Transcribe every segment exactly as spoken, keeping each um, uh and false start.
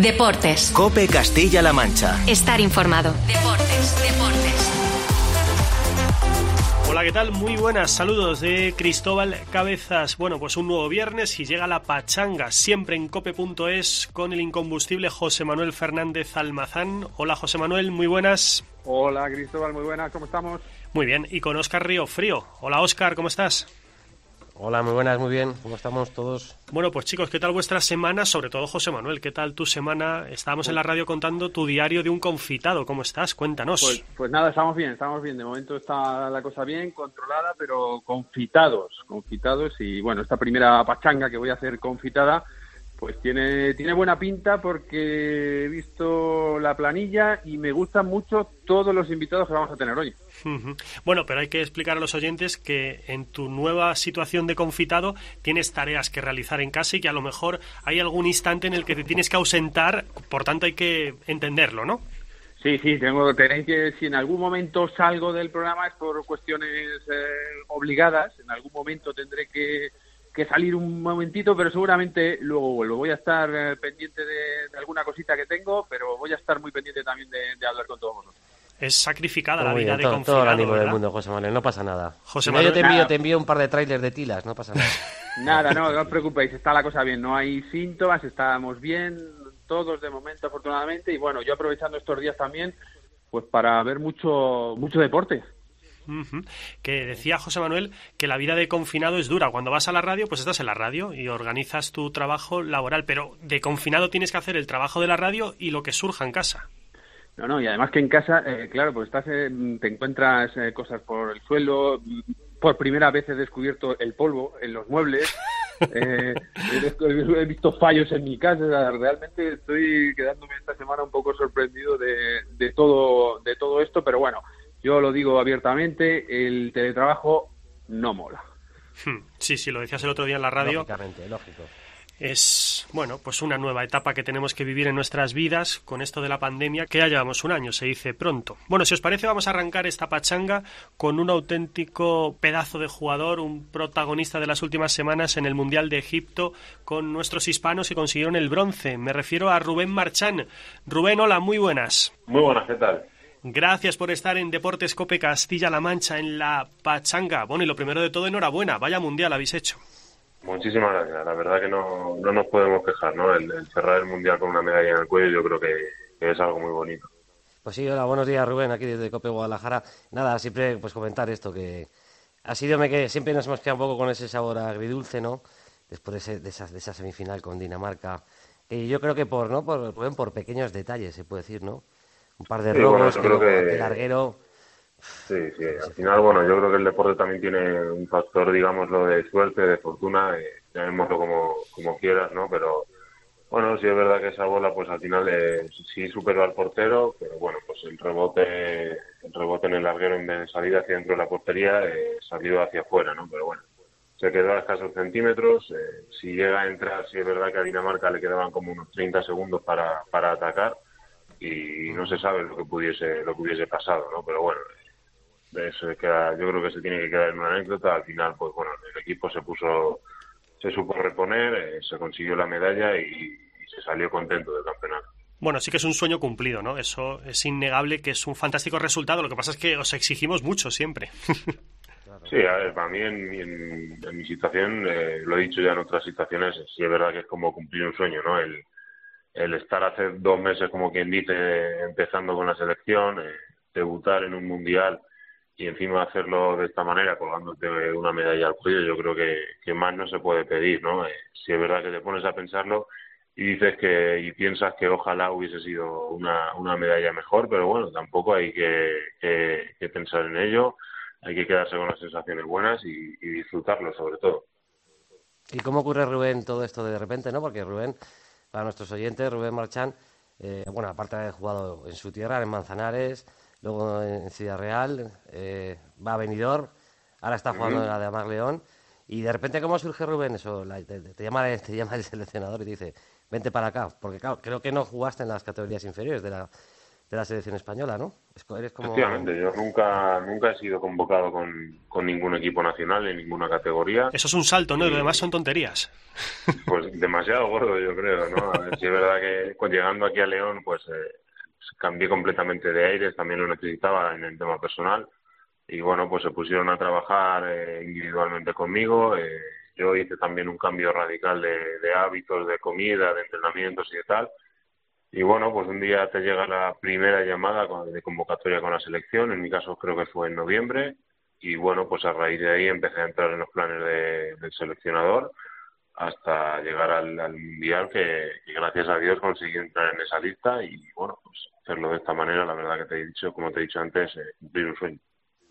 Deportes. COPE Castilla-La Mancha. Estar informado. Deportes, deportes. Hola, ¿qué tal? Muy buenas, saludos de Cristóbal Cabezas. Bueno, pues un nuevo viernes y llega la pachanga, siempre en cope punto es, con el incombustible José Manuel Fernández Almazán. Hola, José Manuel, muy buenas. Hola, Cristóbal, muy buenas, ¿cómo estamos? Muy bien, y con Óscar Río Frío. Hola, Óscar, ¿cómo estás? Hola, muy buenas, muy bien. ¿Cómo estamos todos? Bueno, pues chicos, ¿qué tal vuestra semana? Sobre todo José Manuel, ¿qué tal tu semana? Estábamos en la radio contando tu diario de un confitado. ¿Cómo estás? Cuéntanos. Pues, pues nada, estamos bien, estamos bien. De momento está la cosa bien, controlada, pero confitados, confitados. Y bueno, esta primera pachanga que voy a hacer confitada, pues tiene, tiene buena pinta porque he visto la planilla y me gustan mucho todos los invitados que vamos a tener hoy. Uh-huh. Bueno, pero hay que explicar a los oyentes que en tu nueva situación de confitado tienes tareas que realizar en casa y que a lo mejor hay algún instante en el que te tienes que ausentar, por tanto hay que entenderlo, ¿no? Sí, sí, tengo, tenéis que, si en algún momento salgo del programa es por cuestiones eh, obligadas, en algún momento tendré que, que salir un momentito, pero seguramente luego vuelvo. Voy a estar eh, pendiente de, de alguna cosita que tengo, pero voy a estar muy pendiente también de, de hablar con todos vosotros. Es sacrificada la Muy vida bien, de todo, confitado, todo el ánimo ¿verdad? del mundo, José Manuel, no pasa nada. José Si no, Manuel, yo te envío, nada. te envío un par de trailers de tilas, no pasa nada. Nada, no, no os preocupéis, está la cosa bien, no hay síntomas, estamos bien, todos de momento afortunadamente, y bueno, yo aprovechando estos días también, pues para ver mucho, mucho deporte. Uh-huh. Que decía José Manuel que la vida de confinado es dura. Cuando vas a la radio, pues estás en la radio y organizas tu trabajo laboral, pero de confinado tienes que hacer el trabajo de la radio y lo que surja en casa. No, no, y además que en casa, eh, claro, pues estás, eh, te encuentras eh, cosas por el suelo. Por primera vez he descubierto el polvo en los muebles. eh, he, he visto fallos en mi casa. Realmente estoy quedándome esta semana un poco sorprendido de, de todo, de todo esto, pero bueno, yo lo digo abiertamente, el teletrabajo no mola. Sí, sí, lo decías el otro día en la radio. Lógicamente, lógico. Es, bueno, pues una nueva etapa que tenemos que vivir en nuestras vidas con esto de la pandemia, que ya llevamos un año, se dice pronto. Bueno, si os parece, vamos a arrancar esta pachanga con un auténtico pedazo de jugador, un protagonista de las últimas semanas en el Mundial de Egipto con nuestros hispanos que consiguieron el bronce. Me refiero a Rubén Marchán. Rubén, hola, muy buenas. Muy buenas, ¿qué tal? Gracias por estar en Deportes Cope Castilla-La Mancha en la pachanga. Bueno, y lo primero de todo, enhorabuena, vaya Mundial habéis hecho. Muchísimas gracias. La verdad que no, no nos podemos quejar, ¿no? El, el cerrar el Mundial con una medalla en el cuello yo creo que, que es algo muy bonito. Pues sí, hola, buenos días, Rubén, aquí desde Cope Guadalajara. Nada, siempre pues comentar esto, que ha sido que siempre nos hemos quedado un poco con ese sabor agridulce, ¿no? Después de, ese, de, esa, de esa semifinal con Dinamarca. Y yo creo que por, ¿no? Por, Rubén, por pequeños detalles, se puede decir, ¿no? Un par de sí, robos, bueno, que, que... que larguero... Sí, sí, al final, bueno, yo creo que el deporte también tiene un factor, digámoslo, de suerte, de fortuna, eh, llamémoslo como, como quieras, ¿no? Pero, bueno, sí es verdad que esa bola, pues al final eh, sí superó al portero, pero bueno, pues el rebote el rebote en el larguero en vez de salir hacia dentro de la portería, eh, salió hacia afuera, ¿no? Pero bueno, se quedó a escasos centímetros, eh, si llega a entrar, sí es verdad que a Dinamarca le quedaban como unos treinta segundos para, para atacar y no se sabe lo que pudiese, lo que hubiese pasado, ¿no? Pero bueno, eso queda, yo creo que se tiene que quedar en una anécdota. Al final, pues bueno, el equipo se puso, se supo reponer, eh, se consiguió la medalla y, y se salió contento del campeonato. Bueno, sí que es un sueño cumplido, ¿no? Eso es innegable, que es un fantástico resultado. Lo que pasa es que os exigimos mucho siempre. Sí, a ver, para mí en, en, en mi situación, eh, lo he dicho ya en otras situaciones, sí es verdad que es como cumplir un sueño, ¿no? El, el estar hace dos meses, como quien dice, empezando con la selección, eh, debutar en un mundial y encima hacerlo de esta manera, colgándote una medalla al cuello, yo creo que, que más no se puede pedir, ¿no? Eh, si es verdad que te pones a pensarlo y dices que y piensas que ojalá hubiese sido una, una medalla mejor, pero bueno, tampoco hay que, que, que pensar en ello, hay que quedarse con las sensaciones buenas y, y disfrutarlo sobre todo. ¿Y cómo ocurre, Rubén, todo esto de repente, no? Porque Rubén, para nuestros oyentes, Rubén Marchán, eh, bueno, aparte de haber jugado en su tierra, en Manzanares, luego en Ciudad Real, eh, va a Benidorm, ahora está jugando en la de Amar León, y de repente, ¿cómo surge, Rubén? Eso, la, te, te, llama, te llama el seleccionador y te dice, vente para acá, porque claro, creo que no jugaste en las categorías inferiores de la, de la selección española, ¿no? Eres como... Efectivamente, yo nunca nunca he sido convocado con, con ningún equipo nacional en ninguna categoría. Eso es un salto, ¿no? Y Y- lo demás son tonterías. Pues demasiado gordo, yo creo, ¿no? A ver, sí es verdad que pues, llegando aquí a León, pues eh, cambié completamente de aires, también lo necesitaba en el tema personal. Y bueno, pues se pusieron a trabajar eh, individualmente conmigo. Eh, yo hice también un cambio radical de, de hábitos, de comida, de entrenamientos y de tal. Y bueno, pues un día te llega la primera llamada con- de convocatoria con la selección, en mi caso creo que fue en noviembre, y bueno, pues a raíz de ahí empecé a entrar en los planes de- del seleccionador hasta llegar al, al Mundial, que, que gracias a Dios conseguí entrar en esa lista y bueno, pues hacerlo de esta manera, la verdad que te he dicho, como te he dicho antes, eh, cumplir un sueño.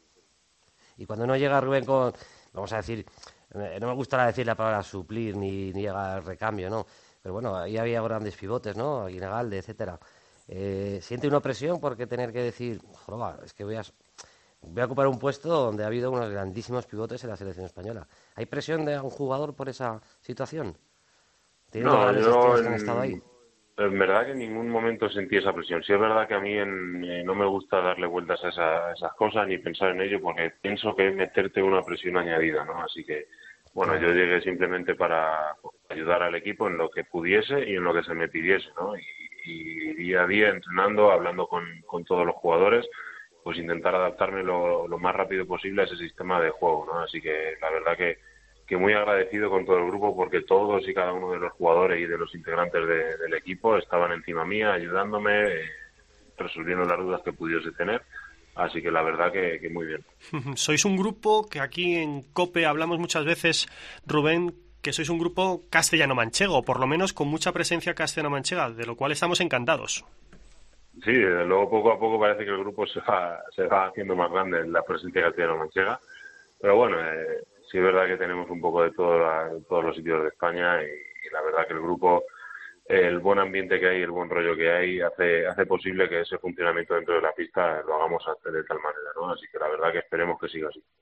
Y cuando no llega Rubén con, vamos a decir, eh, no me gustará decir la palabra suplir ni, ni llega al recambio, ¿no? Pero bueno, ahí había grandes pivotes, ¿no? Aguinagalde, etcétera. Eh, ¿siente una presión porque tener que decir, joder, es que voy a, voy a ocupar un puesto donde ha habido unos grandísimos pivotes en la selección española? ¿Hay presión de un jugador por esa situación? Teniendo No, grandes yo estrellas que han estado ahí. en, en verdad que en ningún momento sentí esa presión. Sí es verdad que a mí en- eh, no me gusta darle vueltas a, esa- a esas cosas ni pensar en ello porque pienso que es meterte una presión añadida, ¿no? Así que, bueno, Claro. yo llegué simplemente para pues, ayudar al equipo en lo que pudiese y en lo que se me pidiese, ¿no? Y, y día a día entrenando, hablando con, con todos los jugadores, pues intentar adaptarme lo, lo más rápido posible a ese sistema de juego, ¿no? Así que la verdad que que muy agradecido con todo el grupo porque todos y cada uno de los jugadores y de los integrantes de- del equipo estaban encima mía, ayudándome, eh, resolviendo las dudas que pudiese tener. Así que la verdad que, que muy bien. Sois un grupo que aquí en COPE hablamos muchas veces, Rubén, que sois un grupo castellano-manchego, por lo menos con mucha presencia castellano-manchega, de lo cual estamos encantados. Sí, desde luego poco a poco parece que el grupo se va, se va haciendo más grande en la presencia castellano-manchega. Pero bueno, eh, sí es verdad que tenemos un poco de todo la- todos los sitios de España y, y la verdad que el grupo, eh, el buen ambiente que hay, el buen rollo que hay, hace hace posible que ese funcionamiento dentro de la pista lo hagamos hacer de tal manera, ¿no? Así que la verdad que esperemos que siga así.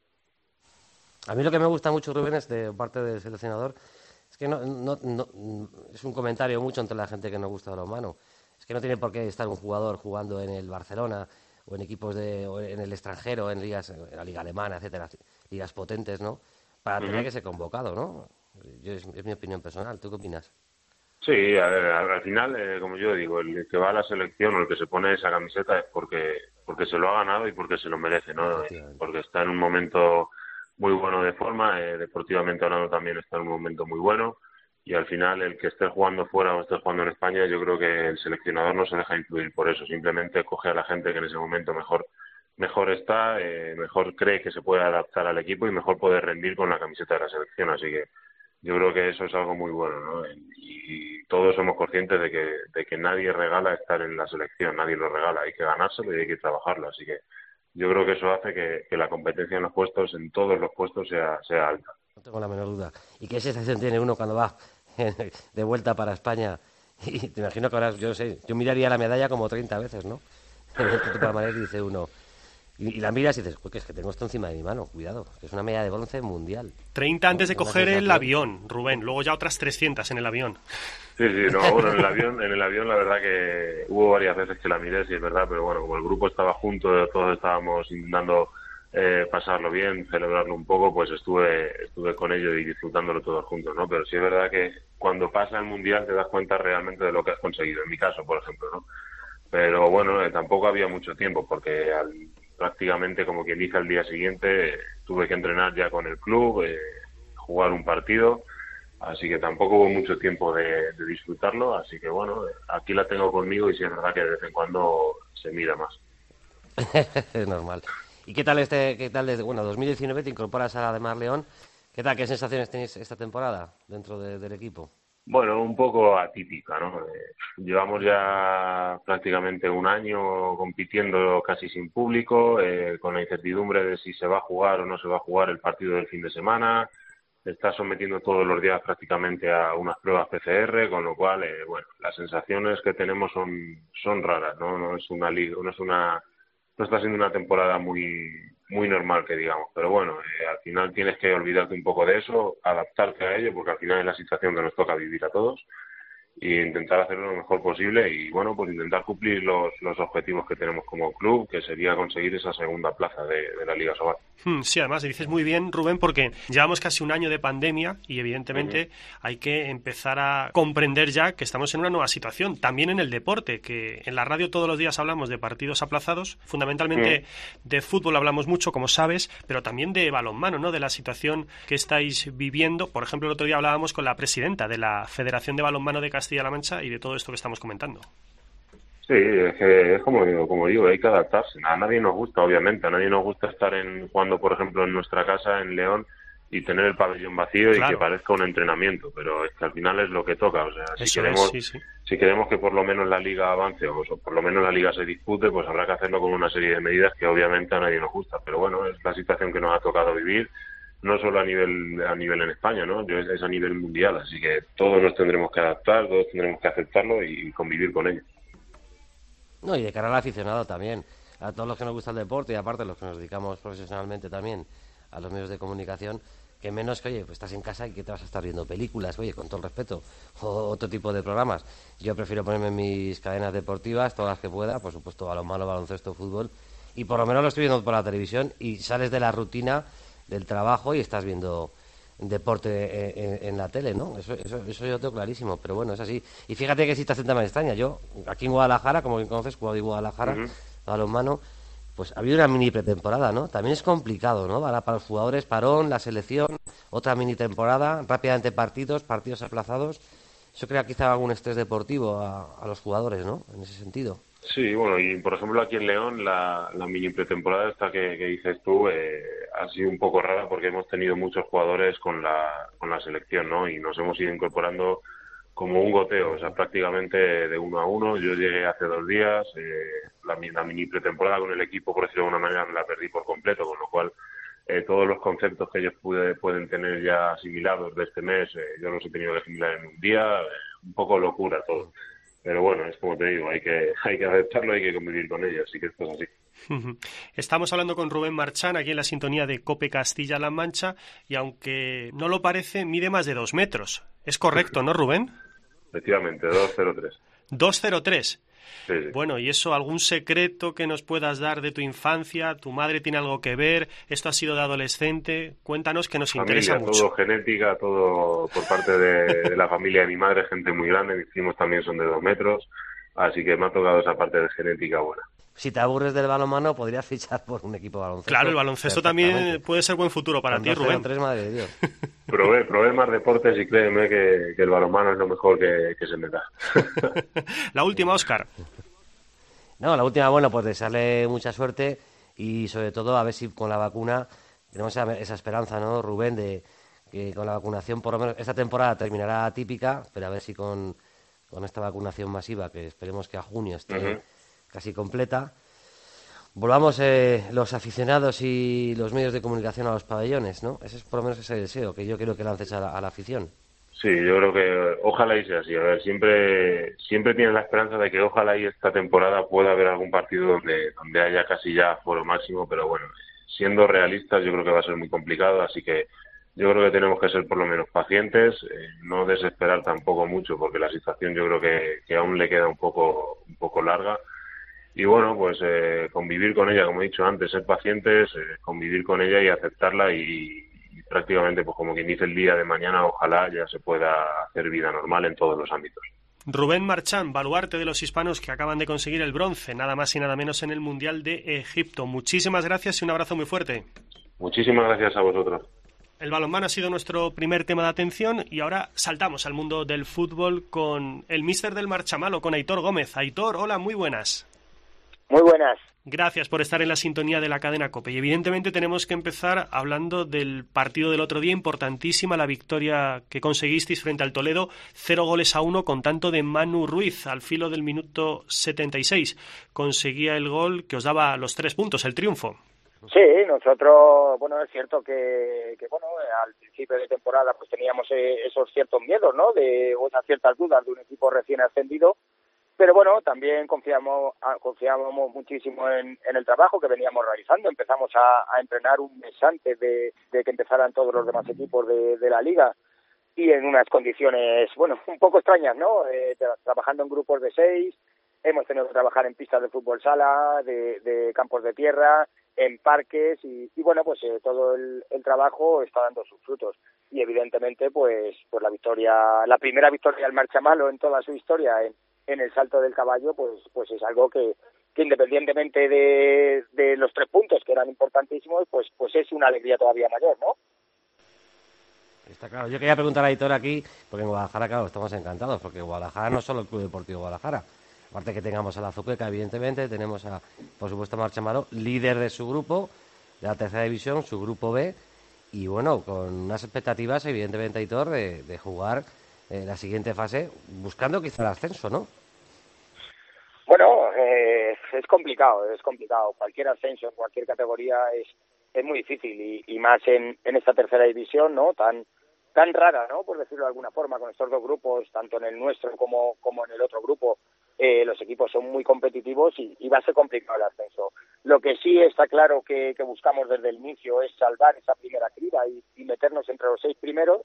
A mí lo que me gusta mucho, Rubén, es de parte del seleccionador, es que no, no, no- es un comentario mucho entre la gente que no gusta de lo humano. Es que no tiene por qué estar un jugador jugando en el Barcelona o en equipos de, o en el extranjero, en ligas, en la liga alemana, etcétera, ligas potentes, ¿no? Para tener Ujú. que ser convocado, ¿no? Yo, es, es mi opinión personal. ¿Tú qué opinas? Sí, a ver, al, al final, eh, como yo digo, el que va a la selección o el que se pone esa camiseta es porque porque se lo ha ganado y porque se lo merece, ¿no? Efectivamente. Porque está en un momento muy bueno de forma, eh, deportivamente hablando también está en un momento muy bueno y al final el que esté jugando fuera o esté jugando en España, yo creo que el seleccionador no se deja influir por eso, simplemente coge a la gente que en ese momento mejor mejor está, eh, mejor cree que se puede adaptar al equipo y mejor puede rendir con la camiseta de la selección, así que yo creo que eso es algo muy bueno, ¿no? Y todos somos conscientes de que, de que nadie regala estar en la selección, nadie lo regala, hay que ganárselo y hay que trabajarlo, así que yo creo que eso hace que, que la competencia en los puestos, en todos los puestos, sea, sea alta. No tengo la menor duda. ¿Y qué sensación tiene uno cuando va de vuelta para España? Y te imagino que ahora, yo no sé, yo miraría la medalla como treinta veces, ¿no? En el tu palmarés dice uno. Y, y la miras y dices, "Uy, que es que tengo esto encima de mi mano, cuidado, que es una medalla de bronce mundial". treinta antes de Una coger el sensación. avión, Rubén, luego ya otras trescientas en el avión. Sí, sí, no, bueno, en el avión, en el avión la verdad que hubo varias veces que la miré, sí es verdad, pero bueno, como el grupo estaba junto, todos estábamos intentando eh, pasarlo bien, celebrarlo un poco, pues estuve estuve con ellos y disfrutándolo todos juntos, ¿no? Pero sí es verdad que cuando pasa el Mundial te das cuenta realmente de lo que has conseguido, en mi caso, por ejemplo, ¿no? Pero bueno, eh, tampoco había mucho tiempo porque al, prácticamente, como quien dice, al día siguiente eh, tuve que entrenar ya con el club, eh, jugar un partido, así que tampoco hubo mucho tiempo de, de disfrutarlo, así que bueno, eh, aquí la tengo conmigo y sí es verdad que de vez en cuando se mira más. Es normal. ¿Y qué tal este, qué tal desde, bueno, dos mil diecinueve te incorporas a la de Mar León? ¿Qué tal, qué sensaciones tenéis esta temporada dentro de- del equipo? Bueno, un poco atípica, ¿no? Eh, llevamos ya prácticamente un año compitiendo casi sin público, eh, con la incertidumbre de si se va a jugar o no se va a jugar el partido del fin de semana. Se está sometiendo todos los días prácticamente a unas pruebas P C R, con lo cual, eh, bueno, las sensaciones que tenemos son son raras, ¿no? No es una liga, no es una, no está siendo una temporada muy muy normal, que digamos, pero bueno, eh, al final tienes que olvidarte un poco de eso, adaptarte a ello, porque al final es la situación que nos toca vivir a todos. y intentar hacerlo lo mejor posible y bueno, pues intentar cumplir los, los objetivos que tenemos como club, que sería conseguir esa segunda plaza de, de la Liga Sobal. Hmm, sí, además dices muy bien, Rubén, porque llevamos casi un año de pandemia y evidentemente uh-huh. hay que empezar a comprender ya que estamos en una nueva situación, también en el deporte, que en la radio todos los días hablamos de partidos aplazados, fundamentalmente uh-huh. de fútbol hablamos mucho, como sabes, pero también de balonmano, ¿no? De la situación que estáis viviendo. Por ejemplo, el otro día hablábamos con la presidenta de la Federación de Balonmano de Castilla-La Mancha y de todo esto que estamos comentando. Sí, es que es como digo, como digo, hay que adaptarse. A nadie nos gusta, obviamente, a nadie nos gusta estar en jugando, por ejemplo, en nuestra casa en León y tener el pabellón vacío claro. y que parezca un entrenamiento, pero es que al final es lo que toca. O sea, si Eso queremos, es, sí, sí. si queremos que por lo menos la liga avance o por lo menos la liga se dispute, pues habrá que hacerlo con una serie de medidas que obviamente a nadie nos gusta. Pero bueno, es la situación que nos ha tocado vivir, no solo a nivel a nivel en España, ¿no? Es a nivel mundial, así que todos nos tendremos que adaptar, todos tendremos que aceptarlo y convivir con ello. No, y de cara al aficionado también, a todos los que nos gusta el deporte y aparte los que nos dedicamos profesionalmente también a los medios de comunicación, que menos que, oye, pues estás en casa y que te vas a estar viendo películas, oye, con todo el respeto, o otro tipo de programas. Yo prefiero ponerme mis cadenas deportivas, todas las que pueda, por supuesto, balonmano, baloncesto, fútbol, y por lo menos lo estoy viendo por la televisión y sales de la rutina del trabajo y estás viendo deporte en, en, en la tele, ¿no? Eso, eso, eso yo lo tengo clarísimo, pero bueno, es así. Y fíjate que situación tan extraña. Yo, aquí en Guadalajara, como bien conoces, jugado en Guadalajara, uh-huh. balonmano, pues ha habido una mini pretemporada, ¿no? También es complicado, ¿no? Para, para los jugadores, parón, la selección, otra mini temporada, rápidamente partidos, partidos aplazados. Eso crea quizá algún estrés deportivo a, a los jugadores, ¿no? En ese sentido. Sí, bueno, y por ejemplo aquí en León la, la mini pretemporada esta que, que dices tú eh, ha sido un poco rara porque hemos tenido muchos jugadores con la con la selección, ¿no? Y nos hemos ido incorporando como un goteo, o sea, prácticamente de uno a uno. Yo llegué hace dos días, eh, la, la mini pretemporada con el equipo, por decirlo de alguna manera, me la perdí por completo, con lo cual eh, todos los conceptos que ellos pude, pueden tener ya asimilados de este mes, eh, yo los he tenido que asimilar en un día, eh, un poco locura todo. Pero bueno, es como te digo, hay que hay que aceptarlo, hay que convivir con ello, así que esto es así. Estamos hablando con Rubén Marchán, aquí en la sintonía de COPE Castilla-La Mancha, y aunque no lo parece, mide más de dos metros. ¿Es correcto, no, Rubén? Efectivamente, dos cero tres. dos cero tres. Sí, sí. Bueno, ¿y eso algún secreto que nos puedas dar de tu infancia? ¿Tu madre tiene algo que ver? ¿Esto ha sido de adolescente? Cuéntanos, que nos familia, interesa mucho. Todo genética, todo por parte de, de la familia de mi madre, gente muy grande, mis primos también son de dos metros, así que me ha tocado esa parte de genética buena. Si te aburres del balonmano, podrías fichar por un equipo de baloncesto. Claro, el baloncesto también puede ser buen futuro para Con ti, Rubén. tres, madre de Dios. Probé, probé más deportes y créeme que, que el balonmano es lo mejor que, que se me da. La última, Óscar. No, la última, bueno, pues desearle mucha suerte y sobre todo a ver si con la vacuna tenemos esa, esa esperanza, ¿no, Rubén? De que con la vacunación, por lo menos esta temporada terminará atípica, pero a ver si con, con esta vacunación masiva, que esperemos que a junio esté uh-huh. casi completa, volvamos eh, los aficionados y los medios de comunicación a los pabellones, ¿no? Ese es por lo menos ese deseo que yo quiero que lances a la, a la afición. Sí, yo creo que ojalá y sea así. A ver, siempre siempre tienes la esperanza de que ojalá y esta temporada pueda haber algún partido donde donde haya casi ya aforo máximo, pero bueno, siendo realistas yo creo que va a ser muy complicado, así que yo creo que tenemos que ser por lo menos pacientes, eh, no desesperar tampoco mucho porque la situación yo creo que, que aún le queda un poco un poco larga y bueno, pues eh, convivir con ella, como he dicho antes, ser pacientes, eh, convivir con ella y aceptarla y prácticamente, pues como quien dice, el día de mañana ojalá ya se pueda hacer vida normal en todos los ámbitos. Rubén Marchán, baluarte de los hispanos que acaban de conseguir el bronce, nada más y nada menos en el Mundial de Egipto. Muchísimas gracias y un abrazo muy fuerte. Muchísimas gracias a vosotros. El balonmano ha sido nuestro primer tema de atención y ahora saltamos al mundo del fútbol con el míster del Marchamalo, con Aitor Gómez. Aitor, hola, muy buenas. Muy buenas. Gracias por estar en la sintonía de la cadena COPE. Y evidentemente tenemos que empezar hablando del partido del otro día, importantísima la victoria que conseguisteis frente al Toledo, cero goles a uno con tanto de Manu Ruiz al filo del minuto setenta y seis. Conseguía el gol que os daba los tres puntos, el triunfo. Sí, nosotros, bueno, es cierto que, que bueno, al principio de temporada pues teníamos esos ciertos miedos, ¿no? De unas ciertas dudas de un equipo recién ascendido. Pero bueno, también confiamos confiábamos muchísimo en, en el trabajo que veníamos realizando. Empezamos a, a entrenar un mes antes de, de que empezaran todos los demás equipos de, de la liga y en unas condiciones, bueno, un poco extrañas, ¿no? Eh, tra- trabajando en grupos de seis, hemos tenido que trabajar en pistas de fútbol sala, de, de campos de tierra, en parques y, y bueno, pues eh, todo el, el trabajo está dando sus frutos. Y evidentemente, pues pues la victoria, la primera victoria del Marchamalo en toda su historia en, en el salto del caballo, pues pues es algo que, que independientemente de, de los tres puntos que eran importantísimos, pues pues es una alegría todavía mayor, ¿no? Está claro. Yo quería preguntar a Aitor aquí, porque en Guadalajara, claro, estamos encantados, porque Guadalajara no es solo el Club Deportivo Guadalajara. Aparte que tengamos a la Azuqueca, evidentemente, tenemos a, por supuesto, a Marchamalo, líder de su grupo, de la tercera división, su grupo B, y bueno, con unas expectativas, evidentemente, Aitor, de, de jugar eh, la siguiente fase, buscando quizá el ascenso, ¿no? Bueno, eh, es complicado, es complicado. Cualquier ascenso en cualquier categoría es, es muy difícil y, y más en, en esta tercera división, ¿no? Tan tan rara, ¿no? Por decirlo de alguna forma, con estos dos grupos, tanto en el nuestro como, como en el otro grupo, eh, los equipos son muy competitivos y, y va a ser complicado el ascenso. Lo que sí está claro que, que buscamos desde el inicio es salvar esa primera criba y, y meternos entre los seis primeros,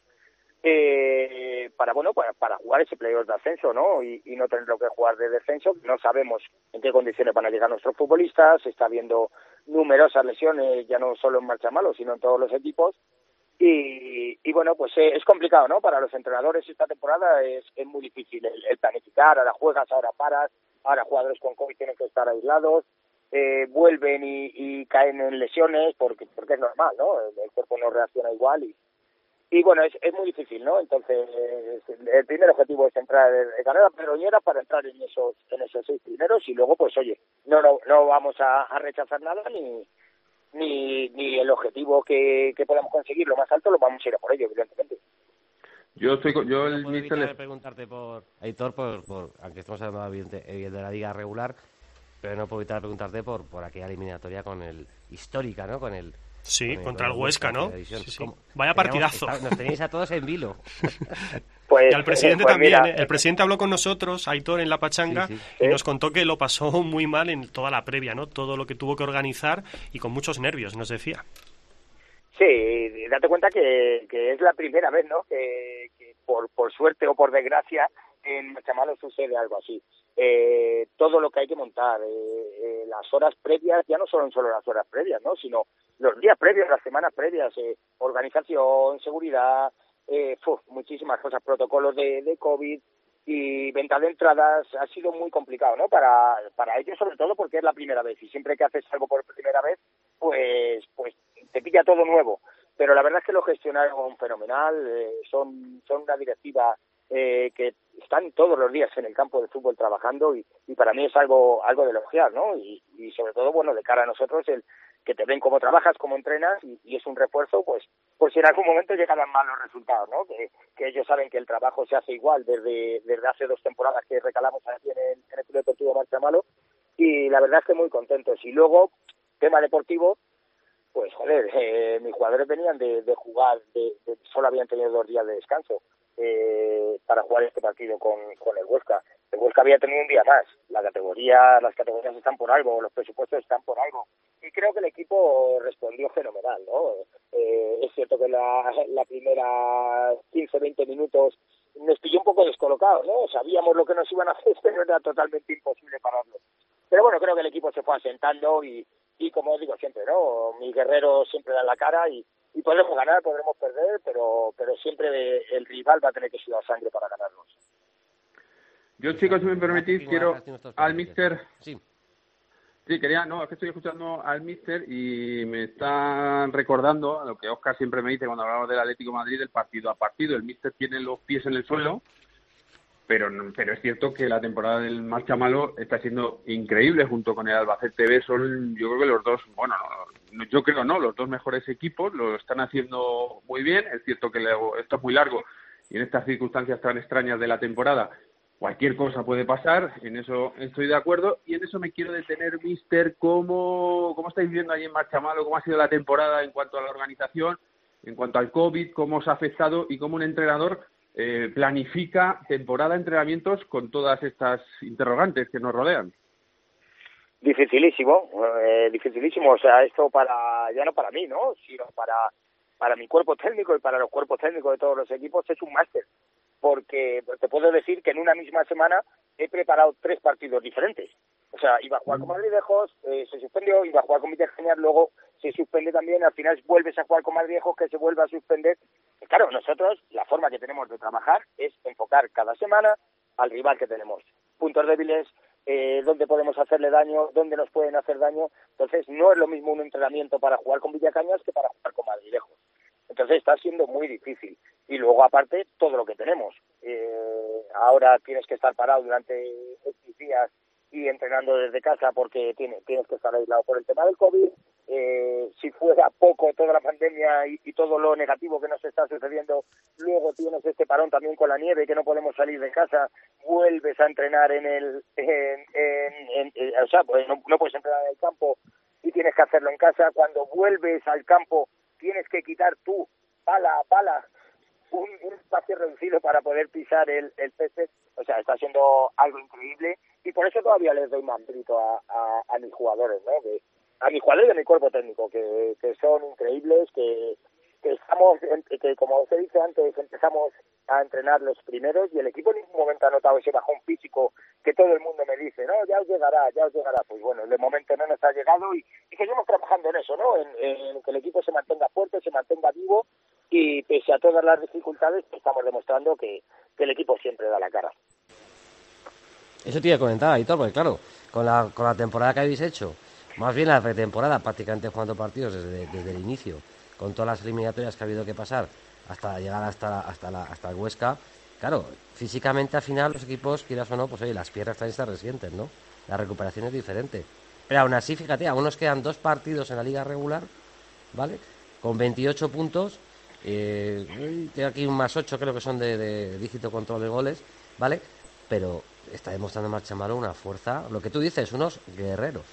eh, para bueno para, para jugar ese playoff de ascenso, ¿no? Y, y no tener que jugar de descenso. No sabemos en qué condiciones van a llegar nuestros futbolistas. Se está viendo numerosas lesiones, ya no solo en Marchamalo, sino en todos los equipos. Y, y bueno, pues eh, es complicado, ¿no? Para los entrenadores esta temporada es, es muy difícil el, el planificar. Ahora juegas, ahora paras, ahora jugadores con COVID tienen que estar aislados, eh, vuelven y, y caen en lesiones porque porque es normal, ¿no? El, el cuerpo no reacciona igual y Y bueno, es, es muy difícil, ¿no? Entonces, el primer objetivo es entrar, ganar la pedroñera para entrar en esos en esos seis primeros y luego, pues, oye, no no, no vamos a, a rechazar nada ni ni ni el objetivo que, que podamos conseguir, lo más alto, lo vamos a ir a por ello, evidentemente. Yo estoy con, yo no el puedo míster evitar les... preguntarte por Aitor, por, por, aunque estamos hablando evidente, evidente de la liga regular, pero no puedo evitar preguntarte por, por aquella eliminatoria con el histórica, ¿no? Con el Sí, con contra el con Huesca, ¿no? Sí, Sí, sí. ¿Cómo? Vaya Teníamos- partidazo. está- nos tenéis a todos en vilo. Pues, Y al presidente pues también, mira, ¿eh? El presidente habló con nosotros, Aitor, en la pachanga, Sí, y sí. nos contó que lo pasó muy mal en toda la previa, ¿no? Todo lo que tuvo que organizar y con muchos nervios, nos decía. Sí, date cuenta que, que es la primera vez, ¿no? Que, que por, por suerte o por desgracia en Marchamalo sucede algo así. Eh, todo lo que hay que montar, eh, eh, las horas previas, ya no son solo las horas previas, ¿no? Sino los días previos, las semanas previas, eh, organización, seguridad, eh, uf, muchísimas cosas, protocolos de, de COVID y venta de entradas. Ha sido muy complicado, ¿no? Para, para ellos, sobre todo porque es la primera vez y siempre que haces algo por primera vez, pues, pues te pilla todo nuevo. Pero la verdad es que lo gestionaron fenomenal, eh, son, son una directiva eh, que están todos los días en el campo de fútbol trabajando y, y para mí es algo algo de elogiar, ¿no? Y, y sobre todo, bueno, de cara a nosotros, el que te ven cómo trabajas, cómo entrenas y, y es un refuerzo, pues pues si en algún momento llegarán malos resultados, ¿no? Que, que ellos saben que el trabajo se hace igual desde, desde hace dos temporadas que recalamos aquí en el, en el Club Deportivo Marchamalo y la verdad es que muy contentos. Y luego, tema deportivo, pues joder, eh, mis jugadores venían de, de jugar, de, de, solo habían tenido dos días de descanso eh, para jugar este partido con, con el Huesca. El Huesca había tenido un día más. La categoría, las categorías están por algo, los presupuestos están por algo. Y creo que el equipo respondió fenomenal, ¿no? Eh, es cierto que la, la primera quince veinte minutos nos pilló un poco descolocados, ¿no? Sabíamos lo que nos iban a hacer, pero era totalmente imposible pararlo. Pero bueno, creo que el equipo se fue asentando y Y como digo siempre, ¿no? Mis guerreros siempre dan la cara y, y podremos ganar, podremos perder, pero pero siempre el rival va a tener que sudar sangre para ganarnos. Yo, chicos, si me permitís, Lástima, quiero lástima estos al pendientes. míster... Sí. Sí, quería, no, es que estoy escuchando al míster y me están recordando a lo que Óscar siempre me dice cuando hablamos del Atlético de Madrid, del partido a partido. El míster tiene los pies en el suelo, pero pero es cierto que la temporada del Marchamalo está siendo increíble junto con el Albacete B. Son, yo creo que los dos, bueno, no, yo creo no, los dos mejores equipos, lo están haciendo muy bien. Es cierto que luego esto es muy largo y en estas circunstancias tan extrañas de la temporada cualquier cosa puede pasar, en eso estoy de acuerdo y en eso me quiero detener, míster. ¿Cómo, cómo estáis viviendo allí en Marchamalo? ¿Cómo ha sido la temporada en cuanto a la organización, en cuanto al COVID? ¿Cómo os ha afectado y cómo un entrenador eh, planifica temporada de entrenamientos con todas estas interrogantes que nos rodean? Dificilísimo, eh, dificilísimo. O sea, esto para ya no para mí, ¿no? Sino para para mi cuerpo técnico y para los cuerpos técnicos de todos los equipos es un máster, porque te puedo decir que en una misma semana he preparado tres partidos diferentes. O sea, iba a jugar con Madridejos, eh, se suspendió, iba a jugar con Villacañas, luego se suspende también, al final vuelves a jugar con Madridejos, que se vuelve a suspender. Y claro, nosotros, la forma que tenemos de trabajar es enfocar cada semana al rival que tenemos. Puntos débiles, eh, dónde podemos hacerle daño, dónde nos pueden hacer daño. Entonces, no es lo mismo un entrenamiento para jugar con Villacañas que para jugar con Madridejos. Entonces, está siendo muy difícil. Y luego, aparte, todo lo que tenemos. Eh, ahora tienes que estar parado durante X días y entrenando desde casa porque tienes, tienes que estar aislado por el tema del COVID. Eh, si fuera poco toda la pandemia y, y todo lo negativo que nos está sucediendo, luego tienes este parón también con la nieve, que no podemos salir de casa, vuelves a entrenar en el... En, en, en, en, o sea, pues no, no puedes entrenar en el campo y tienes que hacerlo en casa. Cuando vuelves al campo tienes que quitar tú, pala a pala, un, un espacio reducido para poder pisar el, el césped. O sea, está siendo algo increíble y por eso todavía les doy más mérito a, a, a mis jugadores, ¿no? Que, a mis jugadores y a mi cuerpo técnico, que, que son increíbles, que, que estamos, que como os he dicho antes, empezamos a entrenar los primeros y el equipo en ningún momento ha notado ese bajón físico que todo el mundo me dice, no, ya os llegará, ya os llegará. Pues bueno, de momento no nos ha llegado y, y seguimos trabajando en eso, ¿no? En, en que el equipo se mantenga fuerte, se mantenga vivo y pese a todas las dificultades estamos demostrando que, que el equipo siempre da la cara. Eso te iba a comentar, Aitor, porque claro, con la, con la temporada que habéis hecho, más bien la pretemporada, prácticamente jugando partidos desde, desde el inicio, con todas las eliminatorias que ha habido que pasar hasta llegar hasta hasta la, hasta el Huesca, claro, físicamente al final los equipos, quieras o no, pues oye, las piernas también se resienten, ¿no? La recuperación es diferente. Pero aún así, fíjate, aún nos quedan dos partidos en la liga regular, ¿vale? Con veintiocho puntos, eh, tengo aquí un más ocho, creo que son de, de dígito control de goles, ¿vale? Pero está demostrando Marchamalo una fuerza, lo que tú dices, unos guerreros.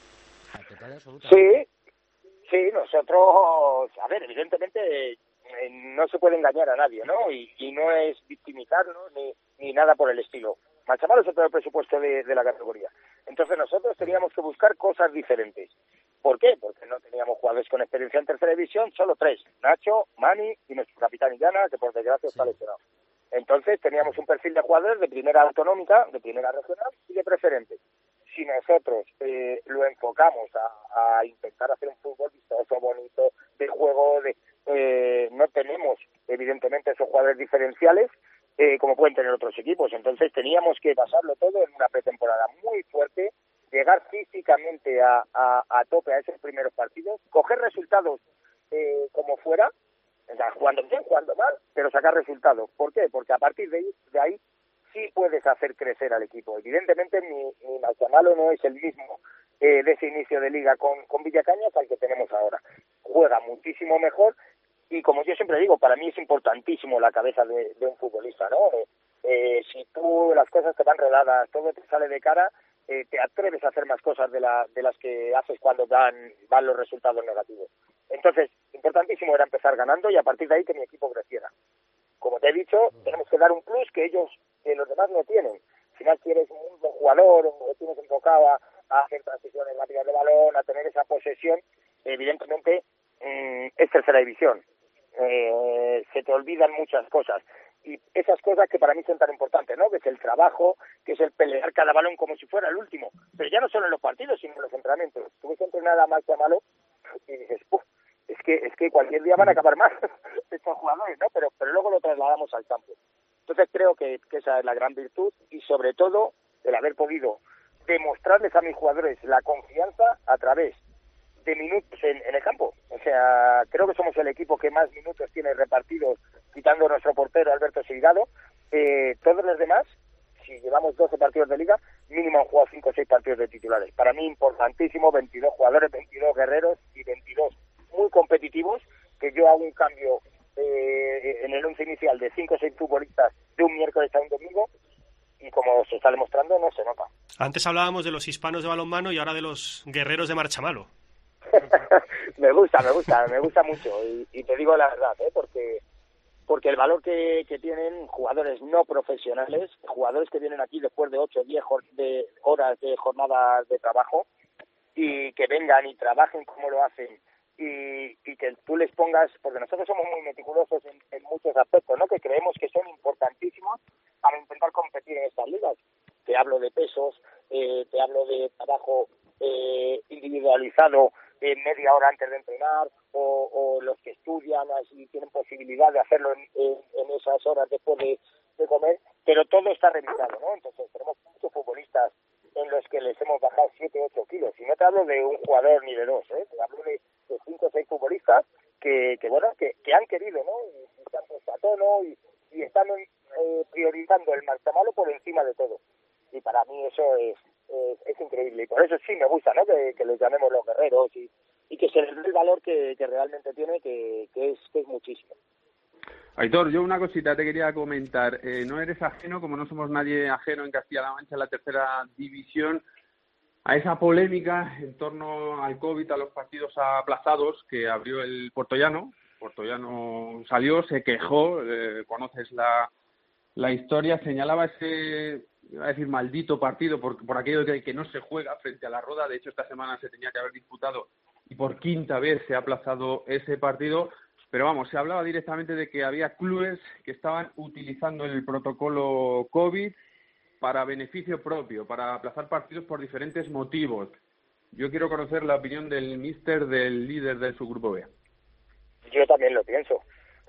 Sí, sí, nosotros, a ver, evidentemente eh, no se puede engañar a nadie, ¿no? Y, y no es victimizarnos ni, ni nada por el estilo. Marchamalo es todo el presupuesto de, de la categoría. Entonces nosotros teníamos que buscar cosas diferentes. ¿Por qué? Porque no teníamos jugadores con experiencia en tercera división, solo tres, Nacho, Mani y nuestro capitán Illana, que por desgracia está lesionado. Entonces teníamos un perfil de jugadores de primera autonómica, de primera regional y de preferente. Si nosotros eh, lo enfocamos a, a intentar hacer un fútbol vistoso, bonito, de juego, de eh, no tenemos evidentemente esos jugadores diferenciales eh, como pueden tener otros equipos. Entonces teníamos que basarlo todo en una pretemporada muy fuerte, llegar físicamente a, a, a tope a esos primeros partidos, coger resultados eh, como fuera, o sea, jugando bien, jugando mal, pero sacar resultados. ¿Por qué? Porque a partir de ahí, de ahí sí puedes hacer crecer al equipo. Evidentemente mi, mi Marchamalo no es el mismo eh, de ese inicio de liga con, con Villacañas al que tenemos ahora. Juega muchísimo mejor y como yo siempre digo, para mí es importantísimo la cabeza de, de un futbolista, ¿no? Eh, eh, si tú las cosas te van rodadas, todo te sale de cara, eh, te atreves a hacer más cosas de, la, de las que haces cuando dan, van los resultados negativos. Entonces, importantísimo era empezar ganando y a partir de ahí que mi equipo creciera. Como te he dicho, tenemos que dar un plus que ellos, que los demás no tienen. Al final quieres un buen jugador, o tienes enfocado a, a hacer transiciones rápidas de balón, a tener esa posesión, evidentemente mmm, es tercera división. Eh, se te olvidan muchas cosas. Y esas cosas que para mí son tan importantes, ¿no? Que es el trabajo, que es el pelear cada balón como si fuera el último. Pero ya no solo en los partidos, sino en los entrenamientos. Tú ves entrenar a Marchamalo y dices, ¡puf! Es que, es que cualquier día van a acabar más estos jugadores, ¿no? Pero, pero luego lo trasladamos al campo. Entonces creo que, que esa es la gran virtud y sobre todo el haber podido demostrarles a mis jugadores la confianza a través de minutos en, en el campo. O sea, creo que somos el equipo que más minutos tiene repartidos, quitando nuestro portero Alberto Silgado. Eh, todos los demás, si llevamos doce partidos de liga, mínimo han jugado cinco o seis partidos de titulares. Para mí importantísimo, veintidós jugadores, veintidós guerreros y veintidós muy competitivos, que yo hago un cambio eh, en el once inicial de cinco o seis futbolistas de un miércoles a un domingo y como se está demostrando no se nota. Antes hablábamos de los hispanos de balonmano y ahora de los guerreros de Marchamalo. me gusta, me gusta, me gusta mucho y, y te digo la verdad, ¿eh? porque porque el valor que, que tienen jugadores no profesionales, jugadores que vienen aquí después de ocho o diez de horas de jornada de trabajo y que vengan y trabajen como lo hacen y, y que tú les pongas, porque nosotros somos muy meticulosos en, en muchos aspectos, ¿no? Que creemos que son importantísimos para intentar competir en estas ligas. Te hablo de pesos, eh, te hablo de trabajo eh, individualizado eh, media hora antes de entrenar, o, o los que estudian y tienen posibilidad de hacerlo en, en, en esas horas después de, de comer, pero todo está revisado, ¿no? Entonces tenemos muchos futbolistas en los que les hemos bajado siete, ocho kilos, y no te hablo de un jugador ni de dos, ¿eh? Te hablo de de cinco o seis futbolistas que, que bueno, que, que han querido, ¿no? Y, y se han puesto a tono y, y están eh, priorizando el Marchamalo por encima de todo. Y para mí eso es, es, es increíble. Y por eso sí me gusta, ¿no? Que, que les llamemos los guerreros y, y que se les dé el valor que, que realmente tiene, que, que, es, que es muchísimo. Aitor, yo una cosita te quería comentar. Eh, no eres ajeno, como no somos nadie ajeno en Castilla-La Mancha, en la tercera división, a esa polémica en torno al COVID, a los partidos aplazados que abrió el Puertollano. Puertollano salió, se quejó, eh, conoces la, la historia, señalaba ese, iba a decir, maldito partido por, por aquello de que no se juega frente a la Roda. De hecho, esta semana se tenía que haber disputado y por quinta vez se ha aplazado ese partido. Pero vamos, se hablaba directamente de que había clubes que estaban utilizando el protocolo COVID para beneficio propio, para aplazar partidos por diferentes motivos. Yo quiero conocer la opinión del míster, del líder del subgrupo B. Yo también lo pienso.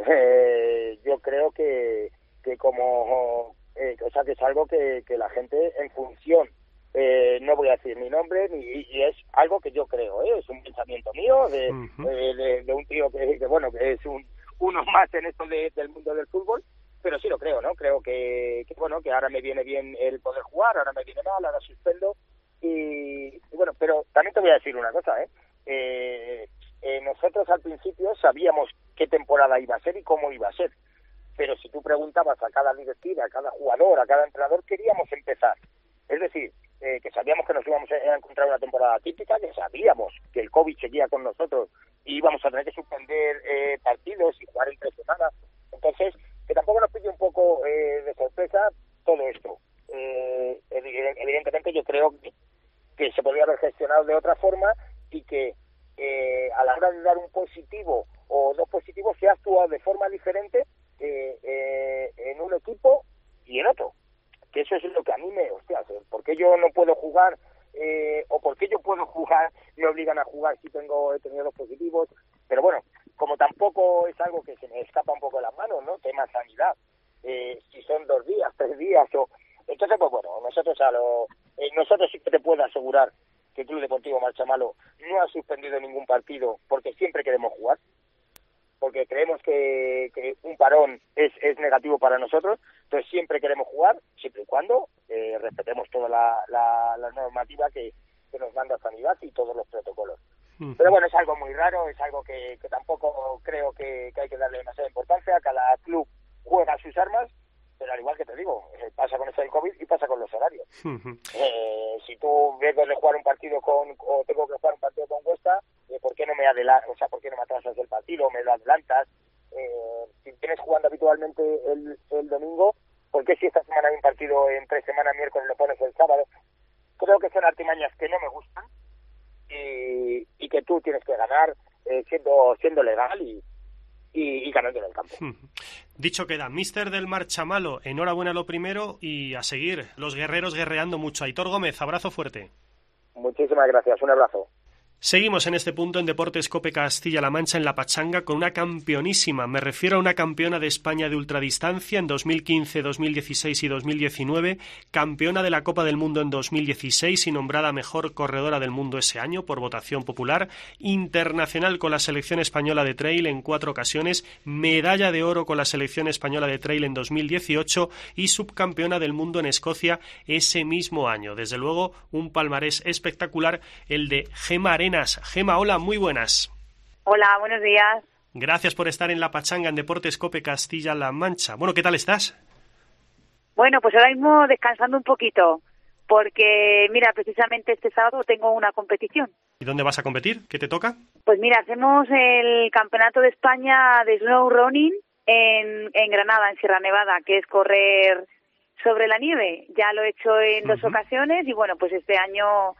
Eh, yo creo que, que como, eh, o sea, que es algo que, que la gente en función, eh, no voy a decir mi nombre, ni, y es algo que yo creo, ¿eh? Es un pensamiento mío, de, uh-huh. eh, de, de un tío que, que, bueno, que es un uno más en esto de, del mundo del fútbol. Pero sí lo creo, ¿no? Creo que, que, bueno, que ahora me viene bien el poder jugar, ahora me viene mal, ahora suspendo. Y, y bueno, pero también te voy a decir una cosa, ¿eh? Eh, eh, nosotros al principio sabíamos qué temporada iba a ser y cómo iba a ser. Pero si tú preguntabas a cada directiva, a cada jugador, a cada entrenador, queríamos empezar. Es decir, eh, que sabíamos que nos íbamos a encontrar una temporada típica, que sabíamos que el COVID seguía con nosotros y íbamos a tener que suspender eh, partidos y jugar en tres semanas. Entonces, que tampoco nos pide un poco eh, de sorpresa todo esto. Eh, evidentemente yo creo que, que se podría haber gestionado de otra forma y que eh, a la hora de dar un positivo o dos positivos se ha actuado de forma diferente eh, eh, en un equipo y en otro. Que eso es lo que a mí me... Hostias, ¿por qué yo no puedo jugar eh, o por qué yo puedo jugar, me obligan a jugar si tengo he tenido dos positivos? Pero bueno, como tampoco es algo que se me escapa un poco de las manos, ¿no? Tema sanidad. Eh, si son dos días, tres días, o... Entonces, pues bueno, nosotros a lo... Eh, nosotros sí que te puedo asegurar que el Club Deportivo Marchamalo no ha suspendido ningún partido porque siempre queremos jugar, porque creemos que, que un parón es, es negativo para nosotros, entonces siempre queremos jugar, siempre y cuando eh, respetemos toda la, la, la normativa que, que nos manda sanidad y todos los protocolos. Pero bueno, es algo muy raro, es algo que, que tampoco creo que, que hay que darle demasiada importancia. Cada club juega sus armas, pero al igual que te digo, eh, pasa con eso del COVID y pasa con los horarios. Uh-huh. Eh, si tú ves de jugar un partido con, o tengo que jugar un partido con Huesca, eh, ¿por qué no me adelantas, o sea, por qué no me atrasas el partido, me lo adelantas? Eh, si tienes jugando habitualmente el, el domingo, ¿por qué si esta semana hay un partido en tres semanas, miércoles, lo pones el sábado? Creo que son artimañas que no me gustan. Y, y que tú tienes que ganar eh, siendo siendo legal y, y, y ganando en el campo. Dicho queda, míster del Marchamalo, enhorabuena lo primero y a seguir, los guerreros guerreando mucho. Aitor Gómez, abrazo fuerte. Muchísimas gracias, un abrazo. Seguimos en este punto en Deportes Cope Castilla-La Mancha en La Pachanga con una campeonísima. Me refiero a una campeona de España de ultradistancia en dos mil quince, dos mil dieciséis y dos mil diecinueve, campeona de la Copa del Mundo en dos mil dieciséis y nombrada mejor corredora del mundo ese año por votación popular, internacional con la selección española de trail en cuatro ocasiones, medalla de oro con la selección española de trail en dos mil dieciocho y subcampeona del mundo en Escocia ese mismo año. Desde luego, un palmarés espectacular el de Gemma Arenas. Gema, hola, muy buenas. Hola, buenos días. Gracias por estar en La Pachanga en Deportes Cope Castilla-La Mancha. Bueno, ¿qué tal estás? Bueno, pues ahora mismo descansando un poquito, porque mira, precisamente este sábado tengo una competición. ¿Y dónde vas a competir? ¿Qué te toca? Pues mira, hacemos el Campeonato de España de Snow Running en, en Granada, en Sierra Nevada, que es correr sobre la nieve. Ya lo he hecho en uh-huh. dos ocasiones y bueno, pues este año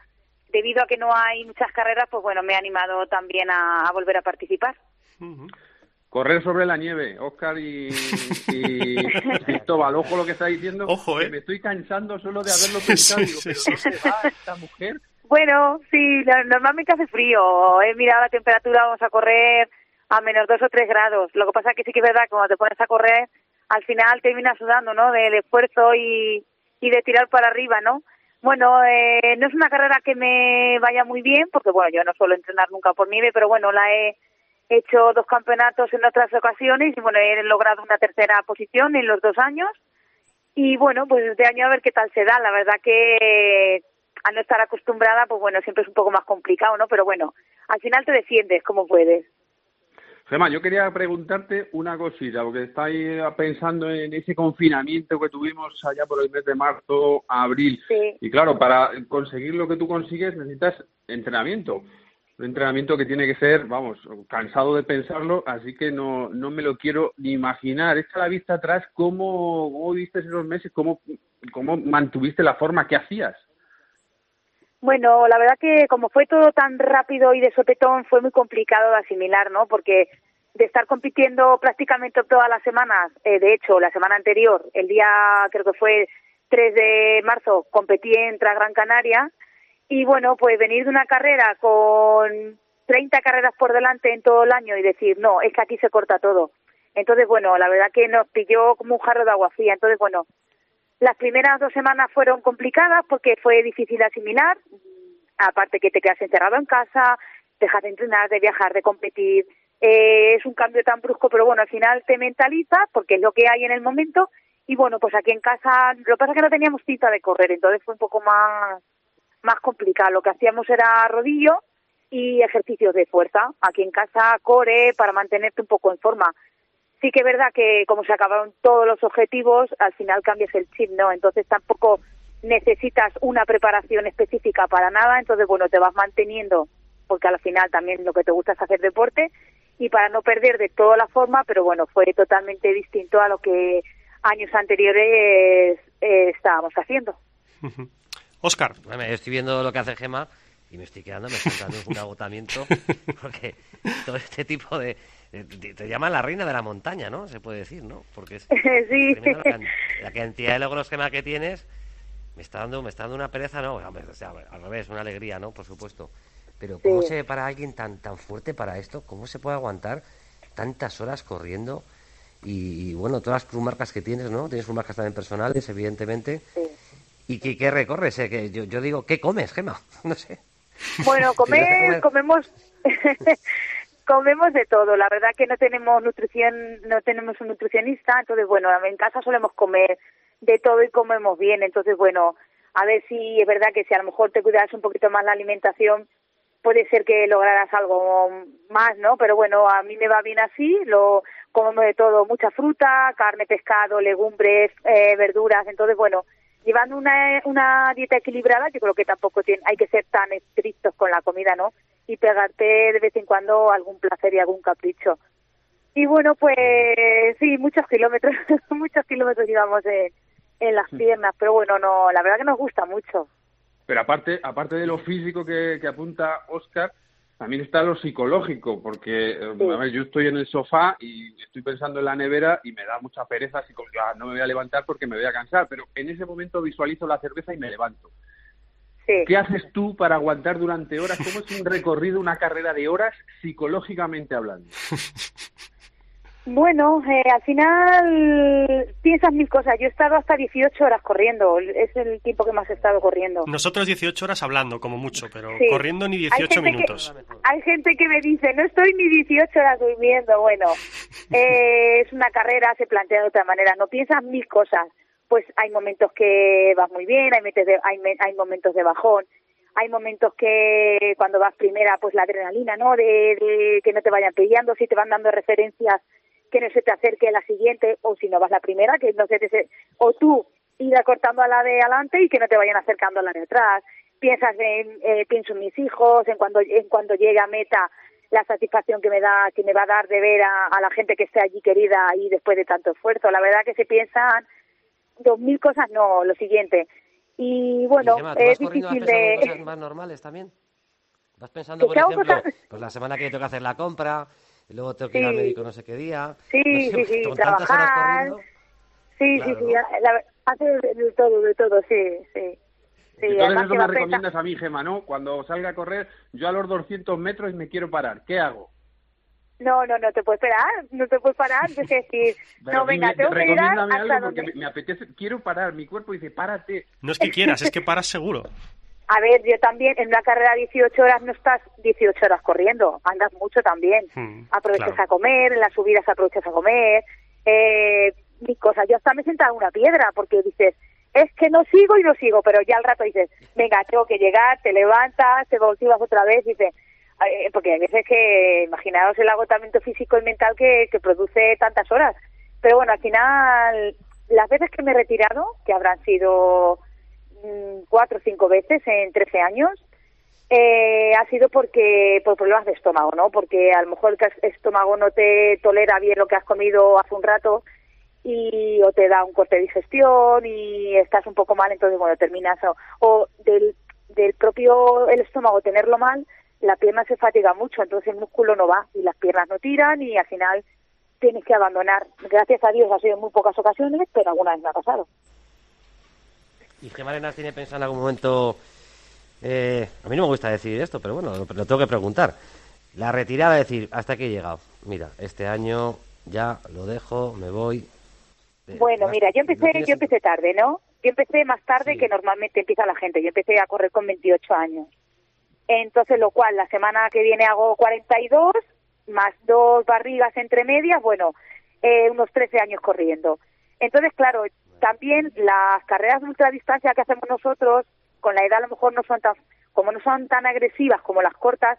debido a que no hay muchas carreras, pues bueno, me he animado también a, a volver a participar. Uh-huh. Correr sobre la nieve, Óscar y, y Cristóbal, ojo lo que está diciendo, ojo, ¿eh? que me estoy cansando solo de haberlo pensado, sí, digo, sí, pero sí. ¿dónde va esta mujer? Bueno, sí, normalmente hace frío, he mirado la temperatura, vamos a correr a menos dos o tres grados, lo que pasa es que sí que es verdad que cuando te pones a correr, al final terminas sudando, ¿no?, del esfuerzo y, y de tirar para arriba, ¿no? Bueno, eh, no es una carrera que me vaya muy bien, porque bueno, yo no suelo entrenar nunca por nieve, pero bueno, la he He hecho dos campeonatos en otras ocasiones y bueno, he logrado una tercera posición en los dos años. Y bueno, pues este año a ver qué tal se da. La verdad que al no estar acostumbrada, pues bueno, siempre es un poco más complicado, ¿no? Pero bueno, al final te defiendes como puedes. Gemma, yo quería preguntarte una cosita, porque estáis pensando en ese confinamiento que tuvimos allá por el mes de marzo a abril. Sí. Y claro, para conseguir lo que tú consigues necesitas entrenamiento. Un entrenamiento que tiene que ser, vamos, cansado de pensarlo, así que no no me lo quiero ni imaginar. Echa la vista atrás, ¿cómo, cómo viste esos meses? ¿Cómo, ¿Cómo mantuviste la forma? ¿Qué hacías? Bueno, la verdad que como fue todo tan rápido y de sopetón, fue muy complicado de asimilar, ¿no? Porque de estar compitiendo prácticamente todas las semanas, eh, de hecho, la semana anterior, el día, creo que fue tres de marzo, competí en Tra Gran Canaria. Y bueno, pues venir de una carrera con treinta carreras por delante en todo el año y decir, no, es que aquí se corta todo. Entonces, bueno, la verdad que nos pilló como un jarro de agua fría. Entonces, bueno, las primeras dos semanas fueron complicadas porque fue difícil de asimilar. Aparte que te quedas encerrado en casa, dejas de entrenar, de viajar, de competir. Eh, es un cambio tan brusco, pero bueno, al final te mentalizas porque es lo que hay en el momento. Y bueno, pues aquí en casa, lo que pasa es que no teníamos cita de correr, entonces fue un poco más... más complicado. Lo que hacíamos era rodillo y ejercicios de fuerza. Aquí en casa, core, para mantenerte un poco en forma. Sí que es verdad que como se acabaron todos los objetivos, al final cambias el chip, ¿no? Entonces tampoco necesitas una preparación específica para nada, entonces bueno, te vas manteniendo, porque al final también lo que te gusta es hacer deporte, y para no perder de toda la forma, pero bueno, fue totalmente distinto a lo que años anteriores eh, estábamos haciendo. Óscar. Bueno, yo estoy viendo lo que hace Gemma y me estoy quedando, me estoy dando un agotamiento, porque todo este tipo de... Te, te llaman la reina de la montaña, ¿no? Se puede decir, ¿no? Porque es sí. la, can, la cantidad de logros, Gemma, que tienes, me está dando me está dando una pereza, ¿no? O sea, al revés, una alegría, ¿no? Por supuesto. Pero ¿cómo sí. se ve para alguien tan tan fuerte para esto? ¿Cómo se puede aguantar tantas horas corriendo? Y, y bueno, todas las marcas que tienes, ¿no? Tienes marcas también personales, evidentemente. Sí. ¿Y qué, qué recorres? Eh? Que yo, yo digo, ¿qué comes, Gemma? No sé. Bueno, comer, comer... comemos comemos de todo. La verdad que no tenemos nutrición, no tenemos un nutricionista, entonces bueno, en casa solemos comer de todo y comemos bien. Entonces bueno, a ver si es verdad que si a lo mejor te cuidas un poquito más la alimentación, puede ser que lograras algo más, ¿no? Pero bueno, a mí me va bien así, lo comemos de todo, mucha fruta, carne, pescado, legumbres, eh, verduras. Entonces bueno, llevando una una dieta equilibrada, yo creo que tampoco tiene, hay que ser tan estrictos con la comida, ¿no? Y pegarte de vez en cuando algún placer y algún capricho. Y bueno, pues sí, muchos kilómetros, muchos kilómetros llevamos en, en las piernas, pero bueno, no, la verdad que nos gusta mucho. Pero aparte aparte de lo físico que, que apunta Óscar, también está lo psicológico, porque sí. a ver, yo estoy en el sofá y estoy pensando en la nevera y me da mucha pereza, así como ah, no me voy a levantar porque me voy a cansar, pero en ese momento visualizo la cerveza y me levanto. Sí. ¿Qué haces tú para aguantar durante horas? ¿Cómo es un recorrido, una carrera de horas, psicológicamente hablando? Bueno, eh, al final piensas mil cosas. Yo he estado hasta dieciocho horas corriendo, es el tiempo que más he estado corriendo. Nosotros dieciocho horas hablando, como mucho, pero sí. corriendo ni dieciocho hay minutos. Que, hay gente que me dice, no estoy ni dieciocho horas durmiendo. Bueno, eh, es una carrera, se plantea de otra manera, no piensas mil cosas. Pues hay momentos que vas muy bien, hay, de, hay, hay momentos de bajón, hay momentos que cuando vas primera, pues la adrenalina, ¿no? De, de que no te vayan pillando, si te van dando referencias, que no se te acerque la siguiente, o si no vas la primera, que no se te... O tú ir acortando a la de adelante y que no te vayan acercando a la de atrás. Piensas en, eh, pienso en mis hijos, en cuando en cuando llegue a meta, la satisfacción que me da, que me va a dar de ver a, a la gente que esté allí querida ahí después de tanto esfuerzo. La verdad que se piensan dos mil cosas, no, lo siguiente. Y bueno, ¿Y, Gemma, ¿tú es vas corriendo, difícil vas pensando de... en cosas más normales también? ¿Vas pensando, por ejemplo, cosas... pues la semana que tengo que hacer la compra, y luego tengo que sí. ir al médico no sé qué día? Sí, no sé, sí, sí, con trabajar. tantas horas corriendo... Sí, claro, sí, sí, ¿no? la, hace de todo, de todo, sí, sí. Sí, Entonces además eso que me vas pensa- recomiendas a mí, Gemma, ¿no? Cuando salga a correr, yo a los doscientos metros me quiero parar. ¿Qué hago? No, no, no te puedes parar, no te puedes parar, es decir, Pero no, venga, dime, tengo que llegar recomiéndame hasta algo porque donde... me, me apetece, quiero parar, mi cuerpo dice, párate. No es que quieras, es que paras seguro. A ver, yo también, en una carrera de dieciocho horas no estás dieciocho horas corriendo, andas mucho también. Hmm, Aprovechas claro. a comer, en las subidas aprovechas a comer, eh, mis cosas. Yo hasta me he sentado en una piedra porque dices, es que no sigo y no sigo, pero ya al rato dices, venga, tengo que llegar, te levantas, te motivas otra vez, dices, eh, porque hay veces que, imaginaos el agotamiento físico y mental que, que produce tantas horas. Pero bueno, al final, las veces que me he retirado, que habrán sido cuatro o cinco veces en trece años, eh, ha sido porque por problemas de estómago, ¿no? Porque a lo mejor el estómago no te tolera bien lo que has comido hace un rato y o te da un corte de digestión y estás un poco mal, entonces bueno, terminas o, o del, del propio el estómago tenerlo mal, la pierna se fatiga mucho, entonces el músculo no va y las piernas no tiran y al final tienes que abandonar. Gracias a Dios ha sido en muy pocas ocasiones, pero alguna vez me ha pasado. ¿Y Gemma Arenas tiene pensado en algún momento, eh, a mí no me gusta decir esto, pero bueno, lo, lo tengo que preguntar, la retirada, decir, hasta aquí he llegado, mira, este año ya lo dejo, me voy? Eh, Bueno, ¿vas- mira, yo lo empecé tienes yo en tu- empecé tarde, ¿no? Yo empecé más tarde Sí. que normalmente empieza la gente. Yo empecé a correr con veintiocho años. Entonces, lo cual, la semana que viene hago cuarenta y dos, más dos barrigas entre medias, bueno, eh, unos trece años corriendo. Entonces, claro, también las carreras de ultradistancia que hacemos nosotros, con la edad a lo mejor no son tan, como no son tan agresivas como las cortas,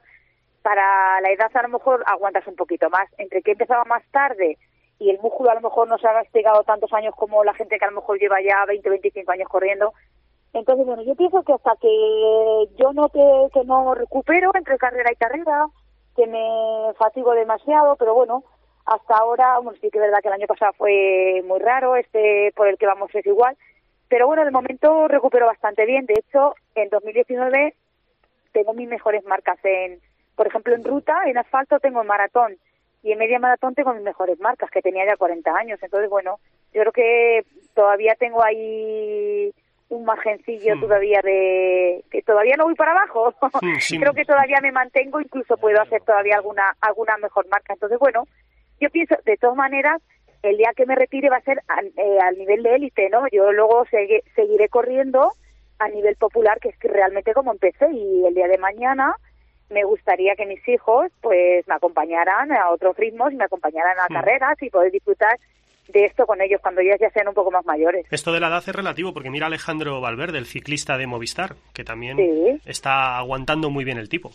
para la edad a lo mejor aguantas un poquito más. Entre que he empezado más tarde y el músculo a lo mejor no se ha despegado tantos años como la gente que a lo mejor lleva ya veinte, veinticinco años corriendo. Entonces, bueno, yo pienso que hasta que yo note que no recupero entre carrera y carrera, que me fatigo demasiado, pero bueno, hasta ahora, bueno, sí que es verdad que el año pasado fue muy raro, este por el que vamos es igual, pero bueno, de momento recupero bastante bien. De hecho, en dos mil diecinueve tengo mis mejores marcas en, por ejemplo, en ruta, en asfalto tengo en maratón, y en media maratón tengo mis mejores marcas, que tenía ya cuarenta años. Entonces, bueno, yo creo que todavía tengo ahí un margencillo Hmm. todavía de... que todavía no voy para abajo. Hmm, sí. Creo que todavía me mantengo, incluso puedo hacer todavía alguna alguna mejor marca. Entonces, bueno, yo pienso, de todas maneras, el día que me retire va a ser al, eh, al nivel de élite, ¿no? Yo luego segui- seguiré corriendo a nivel popular, que es que realmente como empecé, y el día de mañana me gustaría que mis hijos pues me acompañaran a otros ritmos y me acompañaran a Hmm. carreras y poder disfrutar de esto con ellos cuando ellos ya sean un poco más mayores. Esto de la edad es relativo, porque mira a Alejandro Valverde, el ciclista de Movistar, que también Sí. está aguantando muy bien el tipo.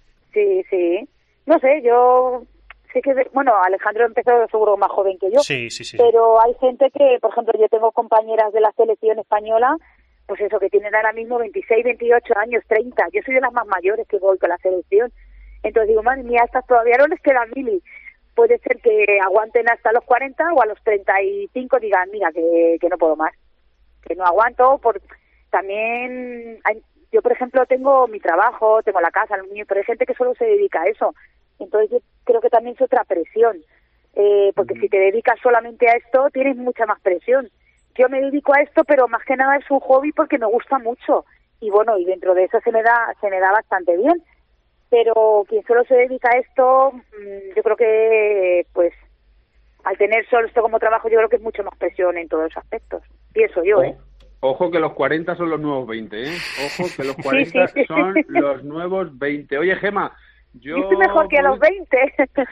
Sí, sí. No sé, yo sí que... Bueno, Alejandro empezó seguro más joven que yo. Sí, sí, sí. Pero hay gente que, por ejemplo, yo tengo compañeras de la selección española, pues eso, que tienen ahora mismo veintiséis, veintiocho años, treinta. Yo soy de las más mayores que voy con la selección. Entonces digo, madre mía, estas todavía no les queda mili. Puede ser que aguanten hasta los cuarenta o a los treinta y cinco digan, mira, que, que no puedo más, que no aguanto. Por También, hay, yo por ejemplo tengo mi trabajo, tengo la casa, los niños, pero hay gente que solo se dedica a eso. Entonces yo creo que también es otra presión, eh, porque uh-huh. si te dedicas solamente a esto, tienes mucha más presión. Yo me dedico a esto, pero más que nada es un hobby porque me gusta mucho. Y bueno, y dentro de eso se me da, se me da bastante bien. Pero quien solo se dedica a esto, yo creo que, pues, al tener solo esto como trabajo, yo creo que es mucho más presión en todos los aspectos. Pienso yo, ¿eh? Ojo que los cuarenta son los nuevos veinte, ¿eh? Ojo que los cuarenta sí, sí, sí. son los nuevos veinte. Oye, Gemma, yo... Yo estoy mejor que a los veinte.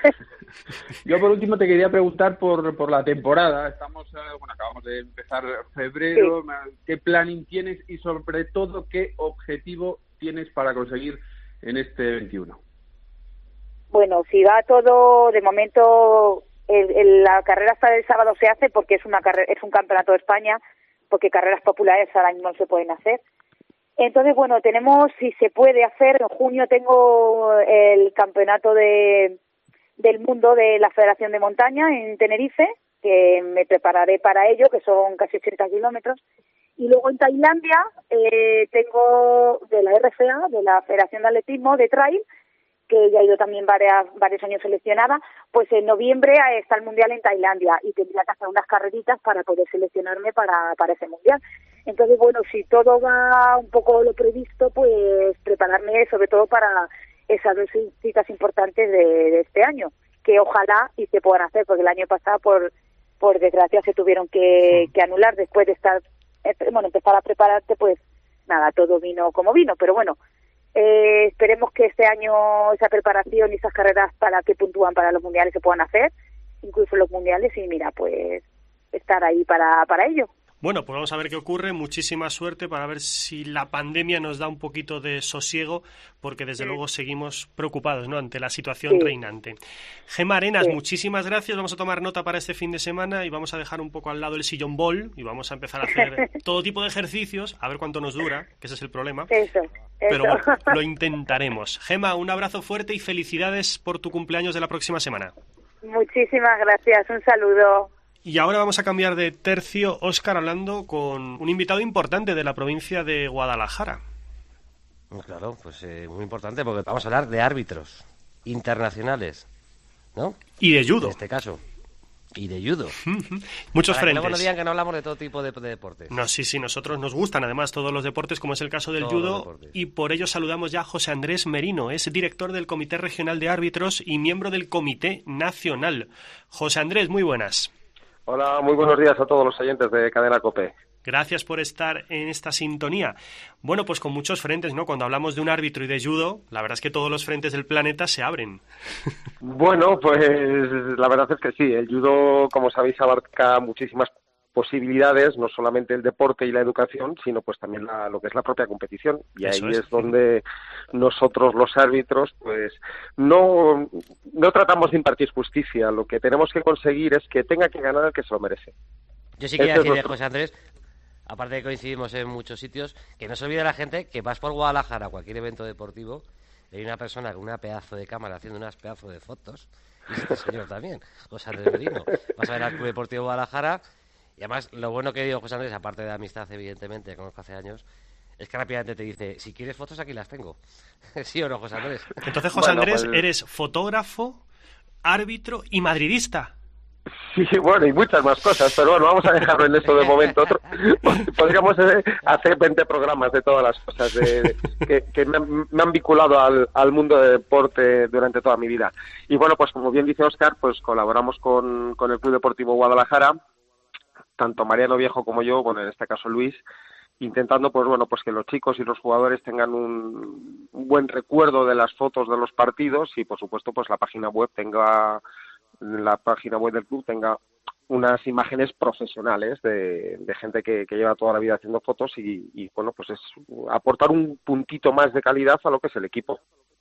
Yo por último te quería preguntar por, por la temporada. Estamos, bueno, acabamos de empezar febrero. Sí. ¿Qué planning tienes y sobre todo qué objetivo tienes para conseguir en este veintiuno? Bueno, si va todo, de momento el, el, la carrera hasta el sábado se hace porque es una carrera, es un campeonato de España, porque carreras populares ahora mismo no se pueden hacer. Entonces, bueno, tenemos, si se puede hacer, en junio tengo el campeonato de del mundo de la Federación de Montaña en Tenerife, que me prepararé para ello, que son casi ochenta kilómetros. Y luego en Tailandia eh, tengo de la R F A, de la Federación de Atletismo de Trail, que ya he ido también varias, varios años seleccionada, pues en noviembre está el Mundial en Tailandia y tendría que hacer unas carreritas para poder seleccionarme para, para ese Mundial. Entonces, bueno, si todo va un poco lo previsto, pues prepararme sobre todo para esas dos citas importantes de, de este año, que ojalá y se puedan hacer, porque el año pasado, por por desgracia, se tuvieron que, que anular después de estar, bueno, empezar a prepararte, pues nada, todo vino como vino, pero bueno, Eh, esperemos que este año esa preparación y esas carreras para que puntúan para los mundiales se puedan hacer, incluso los mundiales, y mira, pues estar ahí para, para ello. Bueno, pues vamos a ver qué ocurre. Muchísima suerte para ver si la pandemia nos da un poquito de sosiego, porque desde sí. luego seguimos preocupados, ¿no?, ante la situación sí. reinante. Gemma Arenas, sí. muchísimas gracias. Vamos a tomar nota para este fin de semana y vamos a dejar un poco al lado el sillón ball y vamos a empezar a hacer todo tipo de ejercicios, a ver cuánto nos dura, que ese es el problema. Eso. Pero bueno, lo intentaremos. Gemma, un abrazo fuerte y felicidades por tu cumpleaños de la próxima semana. Muchísimas gracias, un saludo. Y ahora vamos a cambiar de tercio, Óscar, hablando con un invitado importante de la provincia de Guadalajara. Claro, pues eh, muy importante, porque vamos a hablar de árbitros internacionales, ¿no? Y de judo. En este caso. Y de judo. Muchos Para frentes. Que luego no digan que no hablamos de todo tipo de, de deportes. No, sí, sí, nosotros nos gustan además todos los deportes, como es el caso del todos judo, y por ello saludamos ya a José Andrés Merino, es director del Comité Regional de Árbitros y miembro del Comité Nacional. José Andrés, muy buenas. Hola, muy buenos días a todos los oyentes de Cadena COPE. Gracias por estar en esta sintonía. Bueno, pues con muchos frentes, ¿no? Cuando hablamos de un árbitro y de judo, la verdad es que todos los frentes del planeta se abren. Bueno, pues la verdad es que sí. El judo, como sabéis, abarca muchísimas posibilidades, no solamente el deporte y la educación, sino pues también la, lo que es la propia competición. Y Eso ahí es, es donde nosotros, los árbitros, pues no, no tratamos de impartir justicia. Lo que tenemos que conseguir es que tenga que ganar el que se lo merece. Yo sí quería decirle, José Andrés, aparte de que coincidimos en muchos sitios, que no se olvide la gente que vas por Guadalajara a cualquier evento deportivo y hay una persona con una pedazo de cámara haciendo unas pedazos de fotos, y este señor también, José Andrés Merino. Vas a ver al Club Deportivo Guadalajara, y además lo bueno que digo, José Andrés, aparte de amistad, evidentemente, que conozco hace años, es que rápidamente te dice, si quieres fotos, aquí las tengo. ¿Sí o no, José Andrés? Entonces, José bueno, Andrés, pues... eres fotógrafo, árbitro y madridista. Sí, bueno, y muchas más cosas, pero bueno, vamos a dejarlo en eso de momento. Otro, podríamos hacer veinte programas de todas las cosas de, de, que, que me, han, me han vinculado al, al mundo del deporte durante toda mi vida. Y bueno, pues como bien dice Óscar, pues colaboramos con, con el Club Deportivo Guadalajara, tanto Mariano Viejo como yo, bueno, en este caso Luis, intentando pues bueno pues que los chicos y los jugadores tengan un, un buen recuerdo de las fotos de los partidos y por supuesto pues la página web tenga la página web del club tenga unas imágenes profesionales de, de gente que, que lleva toda la vida haciendo fotos y, y bueno pues es aportar un puntito más de calidad a lo que es el equipo.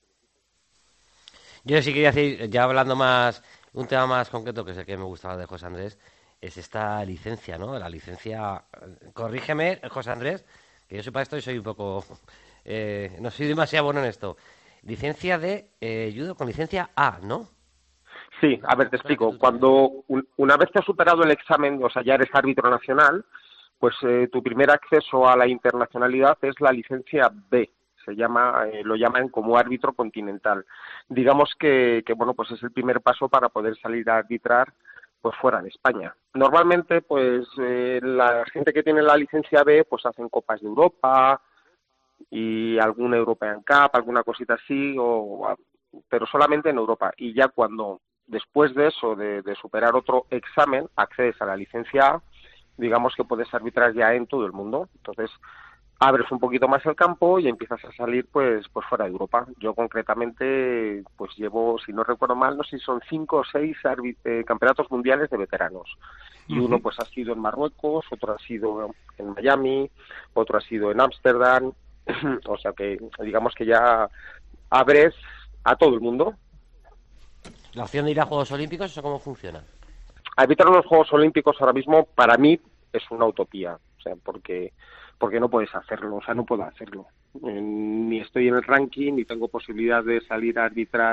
Yo sí quería decir, ya hablando más, un tema más concreto que es el que me gustaba de José Andrés, es esta licencia, ¿no? La licencia, corrígeme, José Andrés, que yo soy para esto y soy un poco, eh, no soy demasiado bueno en esto. Licencia de eh, judo con licencia A, ¿no? Sí, a ver, te explico. Cuando un, una vez que has superado el examen, o sea, ya eres árbitro nacional, pues eh, tu primer acceso a la internacionalidad es la licencia B. Se llama, eh, lo llaman como árbitro continental. Digamos que, que, bueno, pues es el primer paso para poder salir a arbitrar pues fuera de España. Normalmente, pues eh, la gente que tiene la licencia B, pues hacen Copas de Europa y algún European Cup, alguna cosita así, o, pero solamente en Europa. Y ya cuando, después de eso, de, de superar otro examen, accedes a la licencia A, digamos que puedes arbitrar ya en todo el mundo. Entonces, abres un poquito más el campo y empiezas a salir pues pues fuera de Europa. Yo concretamente pues llevo, si no recuerdo mal, no sé si son cinco o seis eh, campeonatos mundiales de veteranos. Y uh-huh. uno pues ha sido en Marruecos, otro ha sido en Miami, otro ha sido en Ámsterdam. O sea que digamos que ya abres a todo el mundo. ¿La opción de ir a Juegos Olímpicos, eso cómo funciona? Arbitrar los Juegos Olímpicos ahora mismo para mí es una utopía. O sea, porque... porque no puedes hacerlo, o sea, no puedo hacerlo. Eh, ni estoy en el ranking, ni tengo posibilidad de salir a arbitrar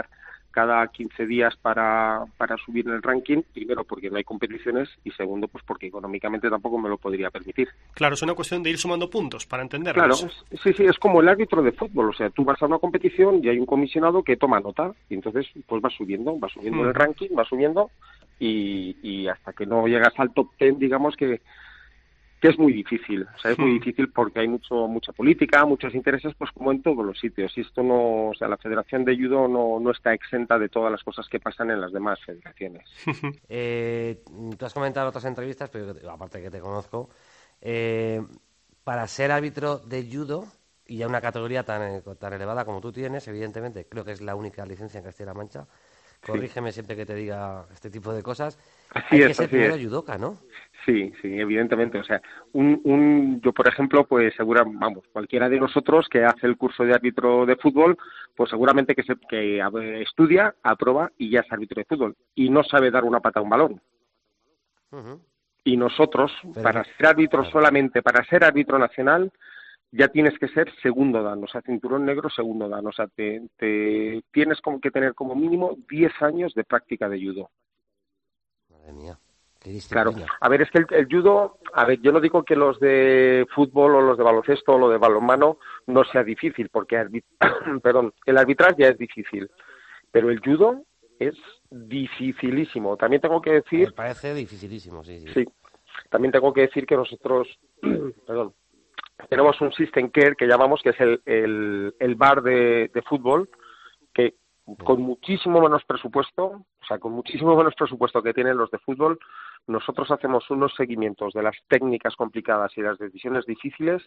cada quince días para, para subir en el ranking, primero porque no hay competiciones y segundo pues porque económicamente tampoco me lo podría permitir. Claro, es una cuestión de ir sumando puntos para entenderlo. Claro, sí, sí, es como el árbitro de fútbol, o sea, tú vas a una competición y hay un comisionado que toma nota y entonces pues va subiendo, va subiendo mm. el ranking, va subiendo y, y hasta que no llegas al top ten, digamos que que es muy difícil, o sea, es muy difícil porque hay mucho mucha política, muchos intereses, pues como en todos los sitios. Y esto no, o sea, la Federación de Judo no, no está exenta de todas las cosas que pasan en las demás federaciones. eh, tú has comentado en otras entrevistas, pero aparte que te conozco, eh, para ser árbitro de judo y ya una categoría tan, tan elevada como tú tienes, evidentemente, creo que es la única licencia en Castilla-La Mancha. Corrígeme sí. siempre que te diga este tipo de cosas. Así Hay es, que ser así primero es. judoka, ¿no? Sí, sí, evidentemente. O sea, un, un, yo, por ejemplo, pues segura, vamos, cualquiera de nosotros que hace el curso de árbitro de fútbol, pues seguramente que, se, que estudia, aprueba y ya es árbitro de fútbol. Y no sabe dar una pata a un balón. Uh-huh. Y nosotros, Pero, para ser árbitro claro. solamente, para ser árbitro nacional, ya tienes que ser segundo dan, o sea, cinturón negro segundo dan, o sea, te, te tienes como que tener como mínimo diez años de práctica de judo. Madre mía, qué disciplina. Claro, a ver, es que el, el judo, a ver, yo no digo que los de fútbol o los de baloncesto o lo de balonmano no sea difícil, porque arbit... perdón, el arbitrar ya es difícil, pero el judo es dificilísimo. También tengo que decir... Me parece dificilísimo, sí, sí. Sí, también tengo que decir que nosotros, perdón, tenemos un system care que llamamos, que es el, el, el bar de, de fútbol, que con muchísimo menos presupuesto, o sea, con muchísimo menos presupuesto que tienen los de fútbol, nosotros hacemos unos seguimientos de las técnicas complicadas y las decisiones difíciles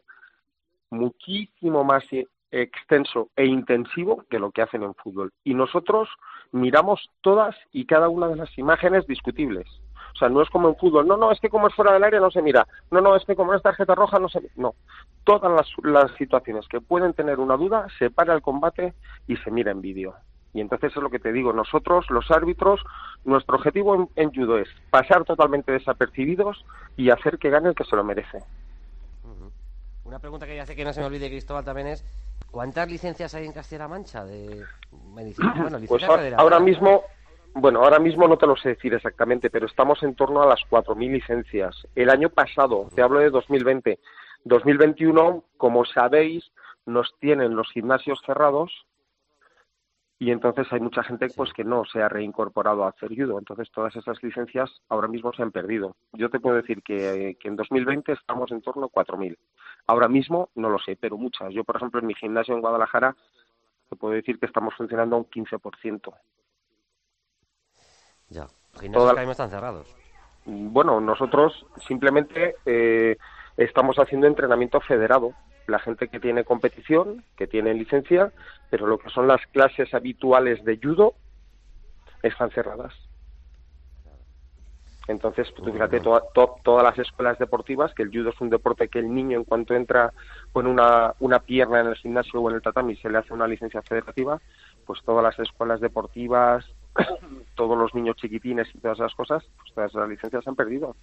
muchísimo más extenso e intensivo que lo que hacen en fútbol. Y nosotros miramos todas y cada una de las imágenes discutibles. O sea, no es como en fútbol, no, no, es que como es fuera del área no se mira, no, no, es que como es tarjeta roja no se mira, no. Todas las, las situaciones que pueden tener una duda, se para el combate y se mira en vídeo. Y entonces es lo que te digo, nosotros, los árbitros, nuestro objetivo en, en judo es pasar totalmente desapercibidos y hacer que gane el que se lo merece. Uh-huh. Una pregunta que ya sé que no se me olvide, Cristóbal, también es, ¿cuántas licencias hay en Castilla-La Mancha de medicina? Bueno, pues ahora, ahora mismo... Bueno, ahora mismo no te lo sé decir exactamente, pero estamos en torno a las cuatro mil licencias. El año pasado, te hablo de dos mil veinte, dos mil veintiuno, como sabéis, nos tienen los gimnasios cerrados y entonces hay mucha gente pues que no se ha reincorporado a hacer judo. Entonces todas esas licencias ahora mismo se han perdido. Yo te puedo decir que, que en dos mil veinte estamos en torno a cuatro mil. Ahora mismo no lo sé, pero muchas. Yo, por ejemplo, en mi gimnasio en Guadalajara, te puedo decir que estamos funcionando a un quince por ciento. Ya, los gimnasios Toda... que están cerrados. Bueno, nosotros simplemente eh, estamos haciendo entrenamiento federado. La gente que tiene competición, que tiene licencia, pero lo que son las clases habituales de judo están cerradas. Entonces, pues, fíjate, to- to- todas las escuelas deportivas, que el judo es un deporte que el niño en cuanto entra con una, una pierna en el gimnasio o en el tatami se le hace una licencia federativa, pues todas las escuelas deportivas, todos los niños chiquitines y todas esas cosas, pues todas las licencias se han perdido.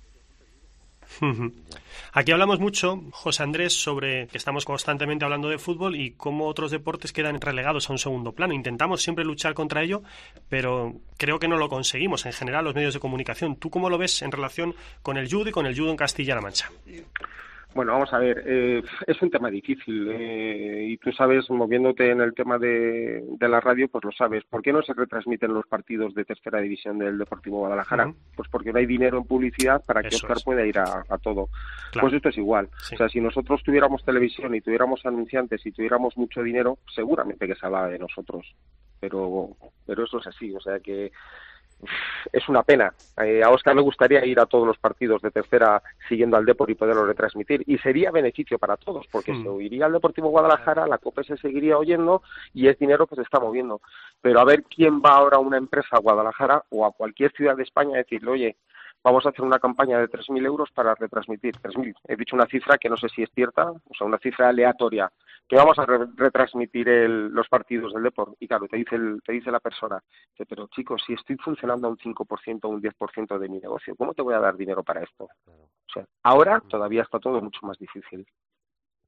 Aquí hablamos mucho, José Andrés, sobre que estamos constantemente hablando de fútbol y cómo otros deportes quedan relegados a un segundo plano. Intentamos siempre luchar contra ello, pero creo que no lo conseguimos en general los medios de comunicación. ¿Tú cómo lo ves en relación con el judo y con el judo en Castilla-La Mancha? Bueno, vamos a ver, eh, es un tema difícil eh, y tú sabes, moviéndote en el tema de, de la radio, pues lo sabes. ¿Por qué no se retransmiten los partidos de tercera división del Deportivo Guadalajara? Uh-huh. Pues porque no hay dinero en publicidad para que Eso Óscar es. pueda ir a, a todo. Claro. Pues esto es igual. Sí. O sea, si nosotros tuviéramos televisión y tuviéramos anunciantes y tuviéramos mucho dinero, seguramente que se hablaba de nosotros. Pero, pero eso es así, o sea que... Es una pena. Eh, a Óscar le gustaría ir a todos los partidos de tercera siguiendo al Depor y poderlo retransmitir. Y sería beneficio para todos, porque hmm. se oiría al Deportivo Guadalajara, la COPE se seguiría oyendo y es dinero que se está moviendo. Pero a ver quién va ahora a una empresa a Guadalajara o a cualquier ciudad de España a decirle, oye, vamos a hacer una campaña de tres mil euros para retransmitir. tres mil. He dicho una cifra que no sé si es cierta, o sea, una cifra aleatoria, que vamos a re- retransmitir el, los partidos del Depor. Y claro, te dice el, te dice la persona, dice, pero chicos, si estoy funcionando a un cinco por ciento o un diez por ciento de mi negocio, ¿cómo te voy a dar dinero para esto? O sea, ahora todavía está todo mucho más difícil.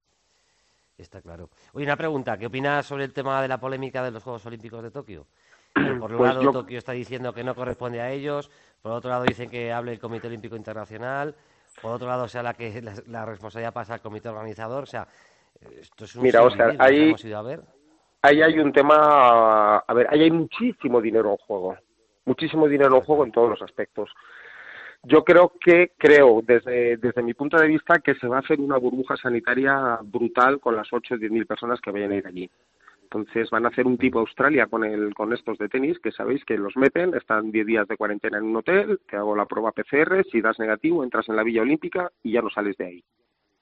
Está claro. Oye, una pregunta, ¿qué opinas sobre el tema de la polémica de los Juegos Olímpicos de Tokio? Por un Pues lado, yo- Tokio está diciendo que no corresponde a ellos, por otro lado dicen que hable el Comité Olímpico Internacional, por otro lado, o sea, la que la, la responsabilidad pasa al comité organizador, o sea, esto es un Mira, Óscar, sinvivir, nos ahí- hemos ido a ver. Ahí hay un tema, a ver, ahí hay muchísimo dinero en juego, muchísimo dinero en juego en todos los aspectos. Yo creo que, creo, desde, desde mi punto de vista, que se va a hacer una burbuja sanitaria brutal con las ocho o diez mil personas que vayan a ir allí. Entonces van a hacer un tipo Australia con el con estos de tenis, que sabéis que los meten, están diez días de cuarentena en un hotel, te hago la prueba P C R, si das negativo entras en la Villa Olímpica y ya no sales de ahí.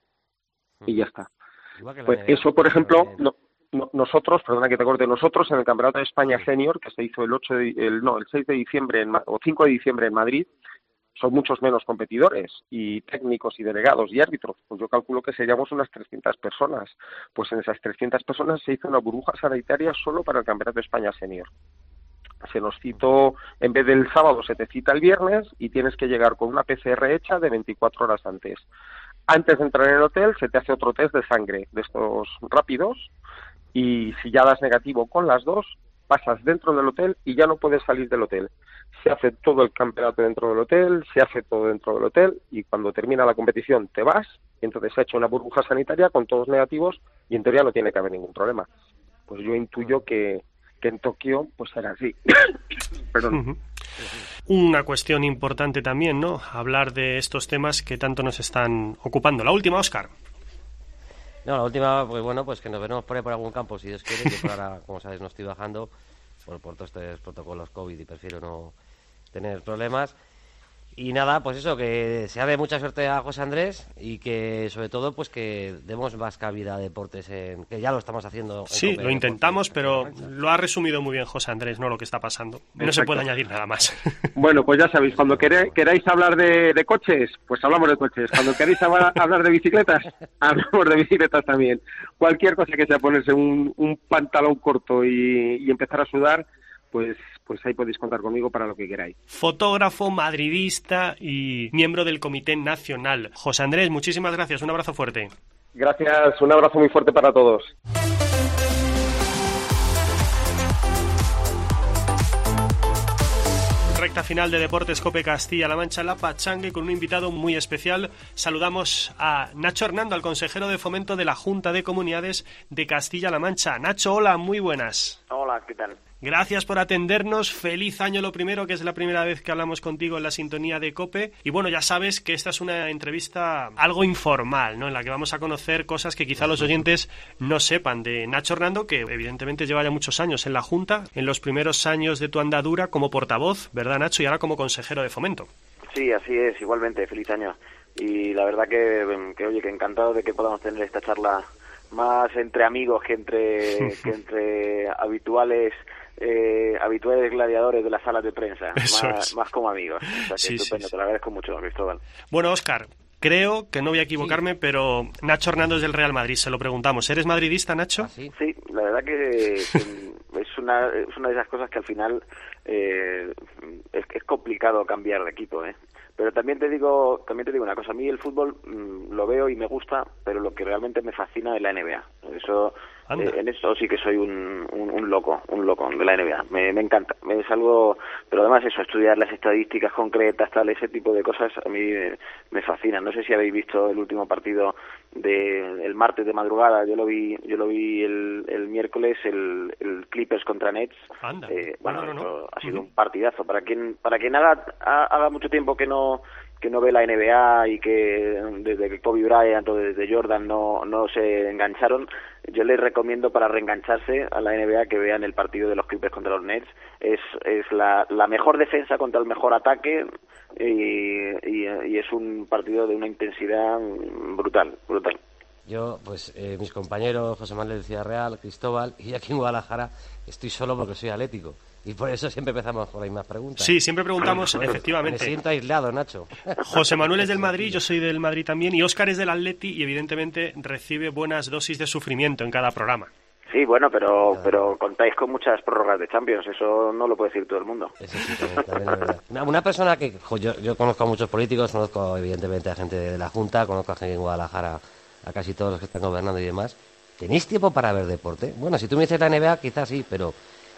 Y ya está. Igual que la Pues N B A, eso, por ejemplo, también. no, no- nosotros, perdona que te corte, nosotros en el Campeonato de España Senior, que se hizo el ocho de- el, no, el seis de diciembre en Ma- o cinco de diciembre en Madrid, son muchos menos competidores y técnicos y delegados y árbitros. Pues yo calculo que seríamos unas trescientas personas. Pues en esas trescientas personas se hizo una burbuja sanitaria solo para el Campeonato de España Senior. Se nos citó, en vez del sábado, se te cita el viernes y tienes que llegar con una P C R hecha de veinticuatro horas antes. Antes de entrar en el hotel se te hace otro test de sangre, de estos rápidos, y si ya das negativo con las dos, pasas dentro del hotel y ya no puedes salir del hotel. Se hace todo el campeonato dentro del hotel, se hace todo dentro del hotel y cuando termina la competición te vas y entonces se ha hecho una burbuja sanitaria con todos negativos y en teoría no tiene que haber ningún problema. Pues yo intuyo que, que en Tokio pues será así. Perdón. Ujú. Una cuestión importante también, ¿no? Hablar de estos temas que tanto nos están ocupando. La última, Óscar. No, la última, pues bueno, pues que nos veremos por ahí por algún campo, si Dios quiere, que por ahora, como sabes, no estoy bajando por, por todos estos protocolos COVID y prefiero no tener problemas. Y nada, pues eso, que se dé mucha suerte a José Andrés y que sobre todo pues que demos más cabida a deportes, en, que ya lo estamos haciendo. En Sí, Cope lo intentamos, Deportes, pero en Mancha. lo ha resumido muy bien José Andrés, ¿no? Lo que está pasando. No se Exacto. puede añadir nada más. Bueno, pues ya sabéis, cuando quere- queráis hablar de, de coches, pues hablamos de coches. Cuando queréis habla- hablar de bicicletas, hablamos de bicicletas también. Cualquier cosa que sea ponerse un, un pantalón corto y, y empezar a sudar, pues, pues ahí podéis contar conmigo para lo que queráis. Fotógrafo, madridista y miembro del Comité Nacional. José Andrés, muchísimas gracias. Un abrazo fuerte. Gracias, un abrazo muy fuerte para todos. Recta final de Deportes Cope Castilla-La Mancha, La Pachanga, y con un invitado muy especial. Saludamos a Nacho Hernando, al consejero de fomento de la Junta de Comunidades de Castilla-La Mancha. Nacho, hola, muy buenas. Hola, ¿qué tal? Gracias por atendernos. Feliz año lo primero, que es la primera vez que hablamos contigo en la sintonía de COPE. Y bueno, ya sabes que esta es una entrevista algo informal, ¿no? En la que vamos a conocer cosas que quizá los oyentes no sepan de Nacho Hernando, que evidentemente lleva ya muchos años en la Junta, en los primeros años de tu andadura como portavoz, ¿verdad, Nacho? Y ahora como consejero de fomento. Sí, así es, igualmente, feliz año. Y la verdad que, que oye, que encantado de que podamos tener esta charla más entre amigos que entre, que entre habituales... Eh, habituales gladiadores de las salas de prensa, Eso más, es. más como amigos. O sea, que Sí, estupendo, sí, sí. te lo agradezco mucho, Cristóbal. Bueno, Óscar, creo que no voy a equivocarme, pero Nacho Hernando es del Real Madrid, se lo preguntamos. ¿Eres madridista, Nacho? ¿Ah, sí? Sí, la verdad que, que es una es una de esas cosas que al final eh, es, es complicado cambiar de equipo, ¿eh? Pero también te digo también te digo una cosa, a mí el fútbol mmm, lo veo y me gusta, pero lo que realmente me fascina es la N B A. Eso eh, en eso sí que soy un, un, un loco, un loco de la N B A. Me, me encanta, me es algo, pero además eso, estudiar las estadísticas concretas, tal, ese tipo de cosas a mí me, me fascinan. No sé si habéis visto el último partido de el martes de madrugada, yo lo vi, yo lo vi el, el miércoles, el, el Clippers contra Nets. Anda. Eh, bueno, No, no, no. ha sido Uh-huh. un partidazo. Para quien para quien haga ha- haga mucho tiempo que no que no ve la N B A y que desde que Kobe Bryant o desde Jordan no no se engancharon, yo les recomiendo para reengancharse a la N B A que vean el partido de los Clippers contra los Nets. Es es la, la mejor defensa contra el mejor ataque y, y, y es un partido de una intensidad brutal, brutal. Yo, pues eh, mis compañeros José Manuel de Ciudad Real, Cristóbal, y aquí en Guadalajara estoy solo porque soy atlético. Y por eso siempre empezamos por las mismas preguntas. Sí, siempre preguntamos, Me efectivamente. siento aislado, Nacho. José Manuel es del Madrid, yo soy del Madrid también, y Óscar es del Atleti y evidentemente recibe buenas dosis de sufrimiento en cada programa. Sí, bueno, pero pero contáis con muchas prórrogas de Champions, eso no lo puede decir todo el mundo. Eso sí, también, también es verdad. Una, una persona que jo, yo, yo conozco a muchos políticos, conozco evidentemente a gente de la Junta, conozco a gente en Guadalajara, a casi todos los que están gobernando y demás. ¿Tenéis tiempo para ver deporte? Bueno, si tú me dices la N B A, quizás sí, pero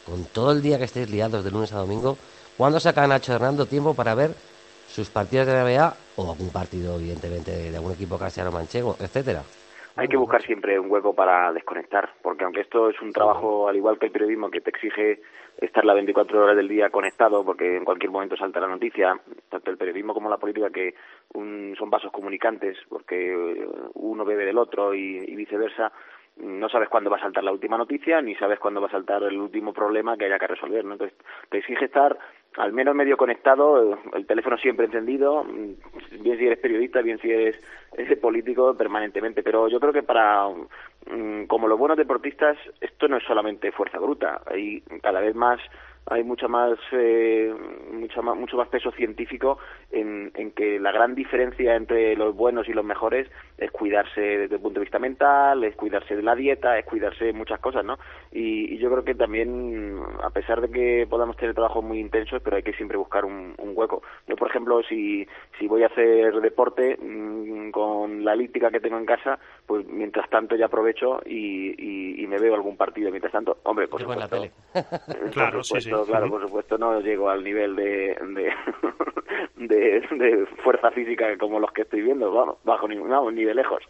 con todo el día que estéis liados de lunes a domingo, ¿cuándo saca Nacho Hernando tiempo para ver sus partidos de N B A o algún partido, evidentemente, de algún equipo castellano manchego, etcétera? Hay que buscar siempre un hueco para desconectar, porque aunque esto es un trabajo, al igual que el periodismo, que te exige estar las veinticuatro horas del día conectado, porque en cualquier momento salta la noticia, tanto el periodismo como la política, que un, son vasos comunicantes, porque uno bebe del otro y, y viceversa, no sabes cuándo va a saltar la última noticia, ni sabes cuándo va a saltar el último problema que haya que resolver, ¿no? Entonces, te exige estar al menos medio conectado, el teléfono siempre encendido, bien si eres periodista, bien si eres, eres político, permanentemente. Pero yo creo que para, como los buenos deportistas, esto no es solamente fuerza bruta, hay cada vez más, hay mucha más, eh, mucha más, mucho más peso científico en, en que la gran diferencia entre los buenos y los mejores es cuidarse desde el punto de vista mental, es cuidarse de la dieta, es cuidarse de muchas cosas, ¿no? Y, y yo creo que también, a pesar de que podamos tener trabajos muy intensos, pero hay que siempre buscar un, un hueco. Yo, por ejemplo, si, si voy a hacer deporte mmm, con la elíptica que tengo en casa, pues mientras tanto ya aprovecho y, y, y me veo algún partido mientras tanto. Hombre, por Llego supuesto. En la tele. Claro, sí, sí. Claro, por supuesto, no llego al nivel de, de, de, de fuerza física como los que estoy viendo, vamos, bajo ni, vamos, ni de lejos.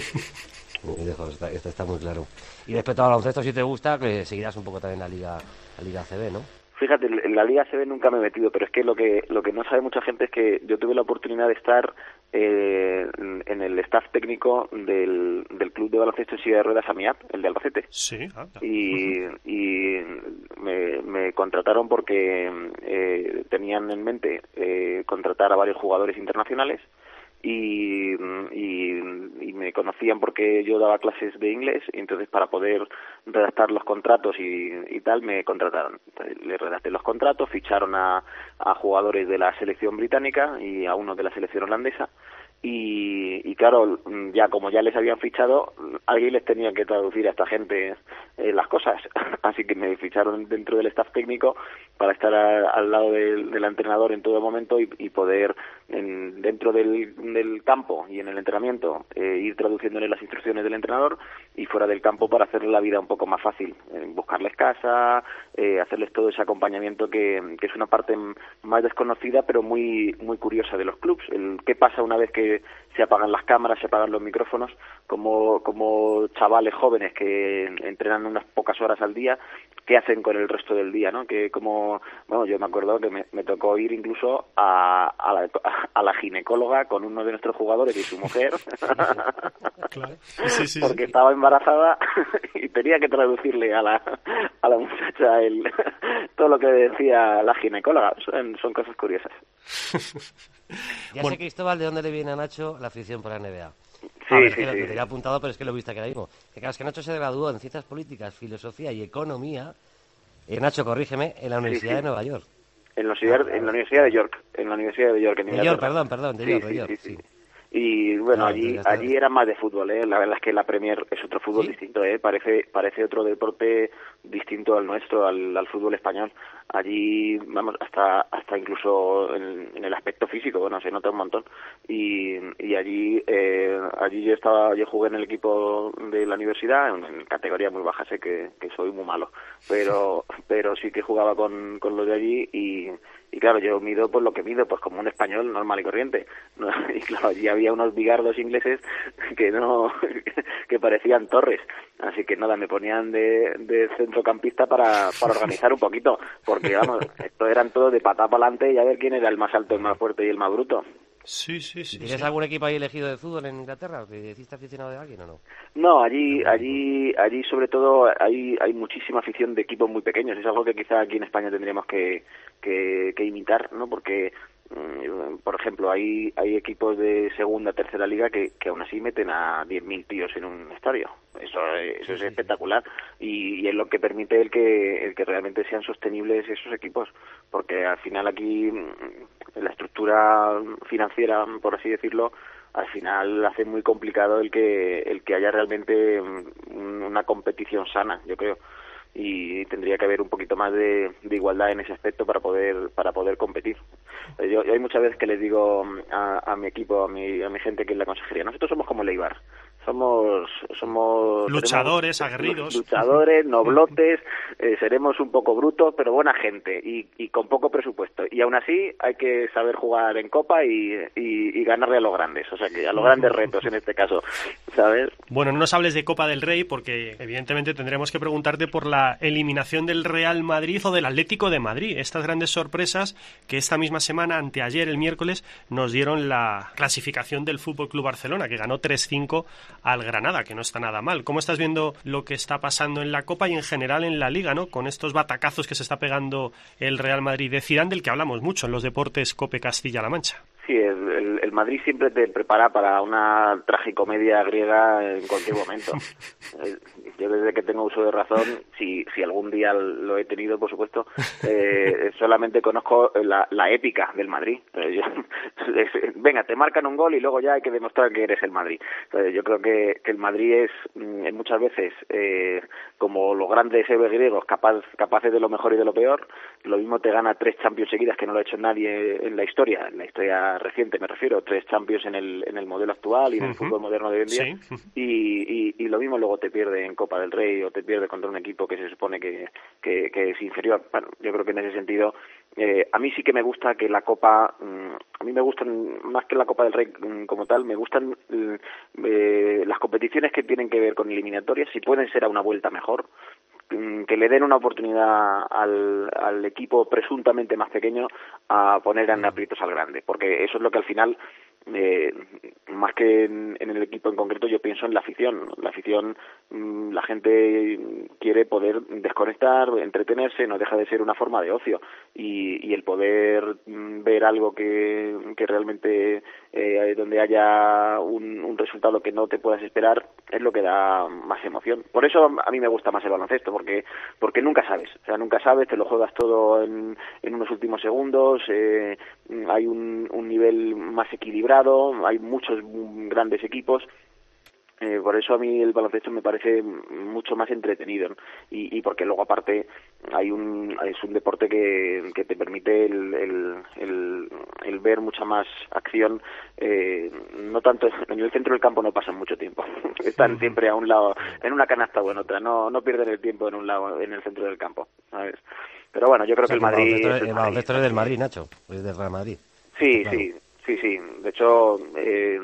Ni de lejos, está, esto está muy claro. Y respecto al baloncesto, si te gusta, que seguirás un poco también la Liga, la Liga A C B, ¿no? Fíjate, en la Liga A C B nunca me he metido, pero es que lo que lo que no sabe mucha gente es que yo tuve la oportunidad de estar eh, en el staff técnico del, del club de baloncesto en silla de ruedas AMIAP, el de Albacete. Sí, anda. Y, y me, me contrataron porque eh, tenían en mente eh, contratar a varios jugadores internacionales. Y, y, y me conocían porque yo daba clases de inglés, y entonces para poder redactar los contratos y, y tal me contrataron. Entonces, le redacté los contratos, ficharon a, a jugadores de la selección británica y a uno de la selección holandesa. Y, y claro, ya como ya les habían fichado, alguien les tenía que traducir a esta gente eh, las cosas, así que me ficharon dentro del staff técnico para estar a, al lado del, del entrenador en todo momento y, y poder en, dentro del, del campo y en el entrenamiento eh, ir traduciéndole las instrucciones del entrenador, y fuera del campo para hacerle la vida un poco más fácil, eh, buscarles casa, eh, hacerles todo ese acompañamiento que, que es una parte más desconocida pero muy muy curiosa de los clubs, el qué pasa una vez que se apagan las cámaras, se apagan los micrófonos, como, como chavales jóvenes que entrenan unas pocas horas al día, ¿qué hacen con el resto del día, no? Que como, bueno, yo me acuerdo que me, me tocó ir incluso a, a, la, a la ginecóloga con uno de nuestros jugadores y su mujer, Claro. Sí, sí, porque sí. estaba embarazada y tenía que traducirle a la, a la muchacha el, todo lo que decía la ginecóloga. Son, son cosas curiosas. Ya Bueno. sé, Cristóbal, de dónde le viene a Nacho la afición por la N B A. Sí, a ver, sí, que lo, sí. lo tenía apuntado, pero es que lo he visto aquí ahora mismo. Que claro, es que Nacho se graduó en Ciencias Políticas, Filosofía y Economía. Eh, Nacho, corrígeme, en la Universidad sí. de Nueva York. En la universidad, en la Universidad de York, en la Universidad de York, en De Inglaterra. York, perdón, perdón, de Sí, York, sí, de York, sí, sí. sí. Y bueno, Claro, allí ya está. allí era más de fútbol, ¿eh? La verdad es que la Premier es otro fútbol ¿Sí? distinto, ¿eh? Parece parece otro deporte distinto al nuestro, al, al fútbol español. Allí, vamos, hasta hasta incluso en, en el aspecto físico, bueno, se nota un montón. Y, y allí eh, allí yo estaba yo jugué en el equipo de la universidad, en, en categoría muy baja, sé que, que soy muy malo, pero pero sí que jugaba con, con los de allí y y claro, yo mido pues lo que mido, pues como un español normal y corriente, ¿no? Y claro, allí había unos bigardos ingleses que no, que parecían torres, así que nada, me ponían de, de centrocampista para, para organizar un poquito, porque vamos, esto eran todos de patada para adelante y a ver quién era el más alto, el más fuerte y el más bruto. Sí, sí, sí. ¿Tienes sí. algún equipo ahí elegido de fútbol en Inglaterra? ¿Que hiciste aficionado de alguien o no? No, allí, allí, allí sobre todo hay, hay muchísima afición de equipos muy pequeños. Es algo que quizá aquí en España tendríamos que, que, que imitar, ¿no? Porque, mm, por ejemplo, hay, hay equipos de segunda, tercera liga que, que aún así meten a diez mil tíos en un estadio. Eso, eso es espectacular y, y es lo que permite el que, el que realmente sean sostenibles esos equipos, porque al final aquí mm, la estructura financiera, por así decirlo, al final hace muy complicado el que el que haya realmente una competición sana, yo creo, y tendría que haber un poquito más de, de igualdad en ese aspecto para poder para poder competir. Yo, yo hay muchas veces que les digo a, a mi equipo, a mi, a mi gente que es la consejería, nosotros somos como el Eibar, somos somos luchadores, aguerridos, luchadores, noblotes, eh, seremos un poco brutos, pero buena gente y, y con poco presupuesto. Y aún así hay que saber jugar en Copa y, y, y ganarle a los grandes, o sea que a los grandes retos en este caso, ¿sabes? Bueno, no nos hables de Copa del Rey porque evidentemente tendremos que preguntarte por la eliminación del Real Madrid o del Atlético de Madrid, estas grandes sorpresas que esta misma semana, anteayer, el miércoles, nos dieron la clasificación del Fútbol Club Barcelona, que ganó tres cinco al Granada, que no está nada mal. ¿Cómo estás viendo lo que está pasando en la Copa y en general en la Liga, ¿no? Con estos batacazos que se está pegando el Real Madrid de Zidane, del que hablamos mucho en los deportes COPE Castilla-La Mancha. Sí, el, el, el Madrid siempre te prepara para una tragicomedia griega en cualquier momento. Yo desde que tengo uso de razón, si, si algún día lo he tenido, por supuesto, eh, solamente conozco la, la épica del Madrid. Yo, venga, te marcan un gol y luego ya hay que demostrar que eres el Madrid. Entonces, yo creo que, que el Madrid es mm, muchas veces, eh, como los grandes héroes griegos, capaz, capaces de lo mejor y de lo peor. Lo mismo te gana tres Champions seguidas, que no lo ha hecho nadie en la historia, en la historia reciente me refiero, tres Champions en el en el modelo actual y en el uh-huh. fútbol moderno de hoy en día, sí. y, y, y lo mismo luego te pierde en Copa del Rey o te pierde contra un equipo que se supone que, que, que es inferior. Bueno, yo creo que en ese sentido, eh, a mí sí que me gusta que la Copa, um, a mí me gustan, más que la Copa del Rey um, como tal, me gustan eh, las competiciones que tienen que ver con eliminatorias, si pueden ser a una vuelta mejor, que le den una oportunidad al, al equipo presuntamente más pequeño a poner en aprietos al grande, porque eso es lo que al final, eh, más que en, en el equipo en concreto, yo pienso en la afición. La afición, mmm, la gente quiere poder desconectar, entretenerse, no deja de ser una forma de ocio, y, y el poder mmm, ver algo que, que realmente eh, donde haya un, un resultado que no te puedas esperar es lo que da más emoción. Por eso a mí me gusta más el baloncesto, porque porque nunca sabes, o sea, nunca sabes, te lo juegas todo en, en unos últimos segundos, eh, hay un, un nivel más equilibrado, hay muchos grandes equipos. Eh, por eso a mí el baloncesto me parece mucho más entretenido, ¿no? y, y porque luego aparte hay un es un deporte que, que te permite el, el, el, el ver mucha más acción, eh, no tanto en el centro del campo, no pasan mucho tiempo, están siempre a un lado, en una canasta o en otra, no no pierden el tiempo en un lado, en el centro del campo, ¿sabes? Pero bueno, yo creo o sea, que el Madrid el, el baloncesto es del Madrid, Nacho, es del Real Madrid. Sí, claro. sí, sí, sí, de hecho eh,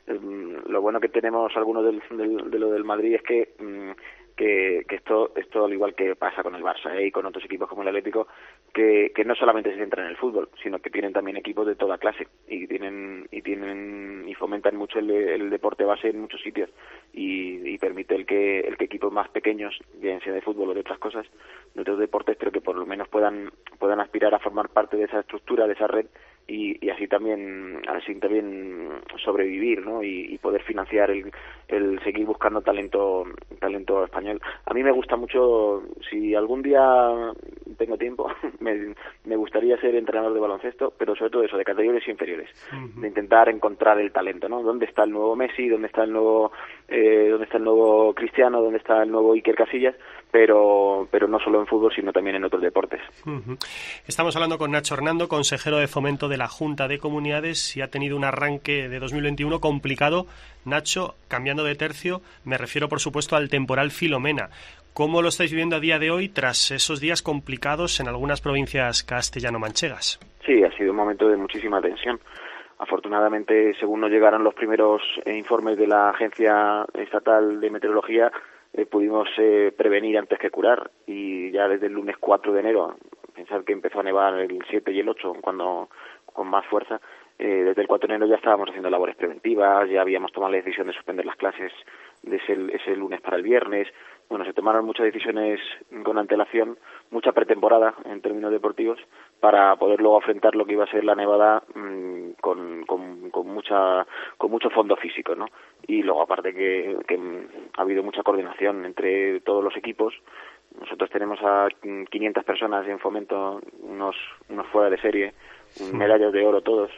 lo bueno que tenemos algunos del, del, de lo del Madrid es que mmm, que, que esto esto al igual que pasa con el Barça ¿eh? y con otros equipos como el Atlético, que, que no solamente se centran en el fútbol, sino que tienen también equipos de toda clase y tienen y tienen y fomentan mucho el, el deporte base en muchos sitios, y, y permite el que el que equipos más pequeños, bien sea de fútbol o de otras cosas, de otros deportes, pero que por lo menos puedan puedan aspirar a formar parte de esa estructura, de esa red, y, y así también así también sobrevivir, ¿no? Y, y poder financiar el, el seguir buscando talento talento español. A mí me gusta mucho, si algún día tengo tiempo, me, me gustaría ser entrenador de baloncesto, pero sobre todo eso, de categorías inferiores, uh-huh. de intentar encontrar el talento, ¿no? ¿Dónde está el nuevo Messi? ¿Dónde está el nuevo eh, dónde está el nuevo Cristiano? ¿Dónde está el nuevo Iker Casillas? Pero pero no solo en fútbol, sino también en otros deportes. Uh-huh. Estamos hablando con Nacho Hernando, consejero de Fomento de la Junta de Comunidades, y ha tenido un arranque de dos mil veintiuno complicado. Nacho, cambiando de tercio, me refiero por supuesto al temporal Filomena. ¿Cómo lo estáis viviendo a día de hoy tras esos días complicados en algunas provincias castellano-manchegas? Sí, ha sido un momento de muchísima tensión. Afortunadamente, según nos llegaron los primeros eh, informes de la Agencia Estatal de Meteorología, eh, pudimos eh, prevenir antes que curar, y ya desde el lunes cuatro de enero, pensar que empezó a nevar el siete y el ocho cuando con más fuerza, eh, desde el cuatro de enero ya estábamos haciendo labores preventivas, ya habíamos tomado la decisión de suspender las clases de ese, ese lunes para el viernes. Bueno, se tomaron muchas decisiones con antelación, mucha pretemporada en términos deportivos, para poder luego afrontar lo que iba a ser la nevada mmm, con, con, con mucha con mucho fondo físico, ¿no? Y luego aparte que, que ha habido mucha coordinación entre todos los equipos. Nosotros tenemos a quinientas personas en Fomento, unos unos fuera de serie, medallas de oro todos,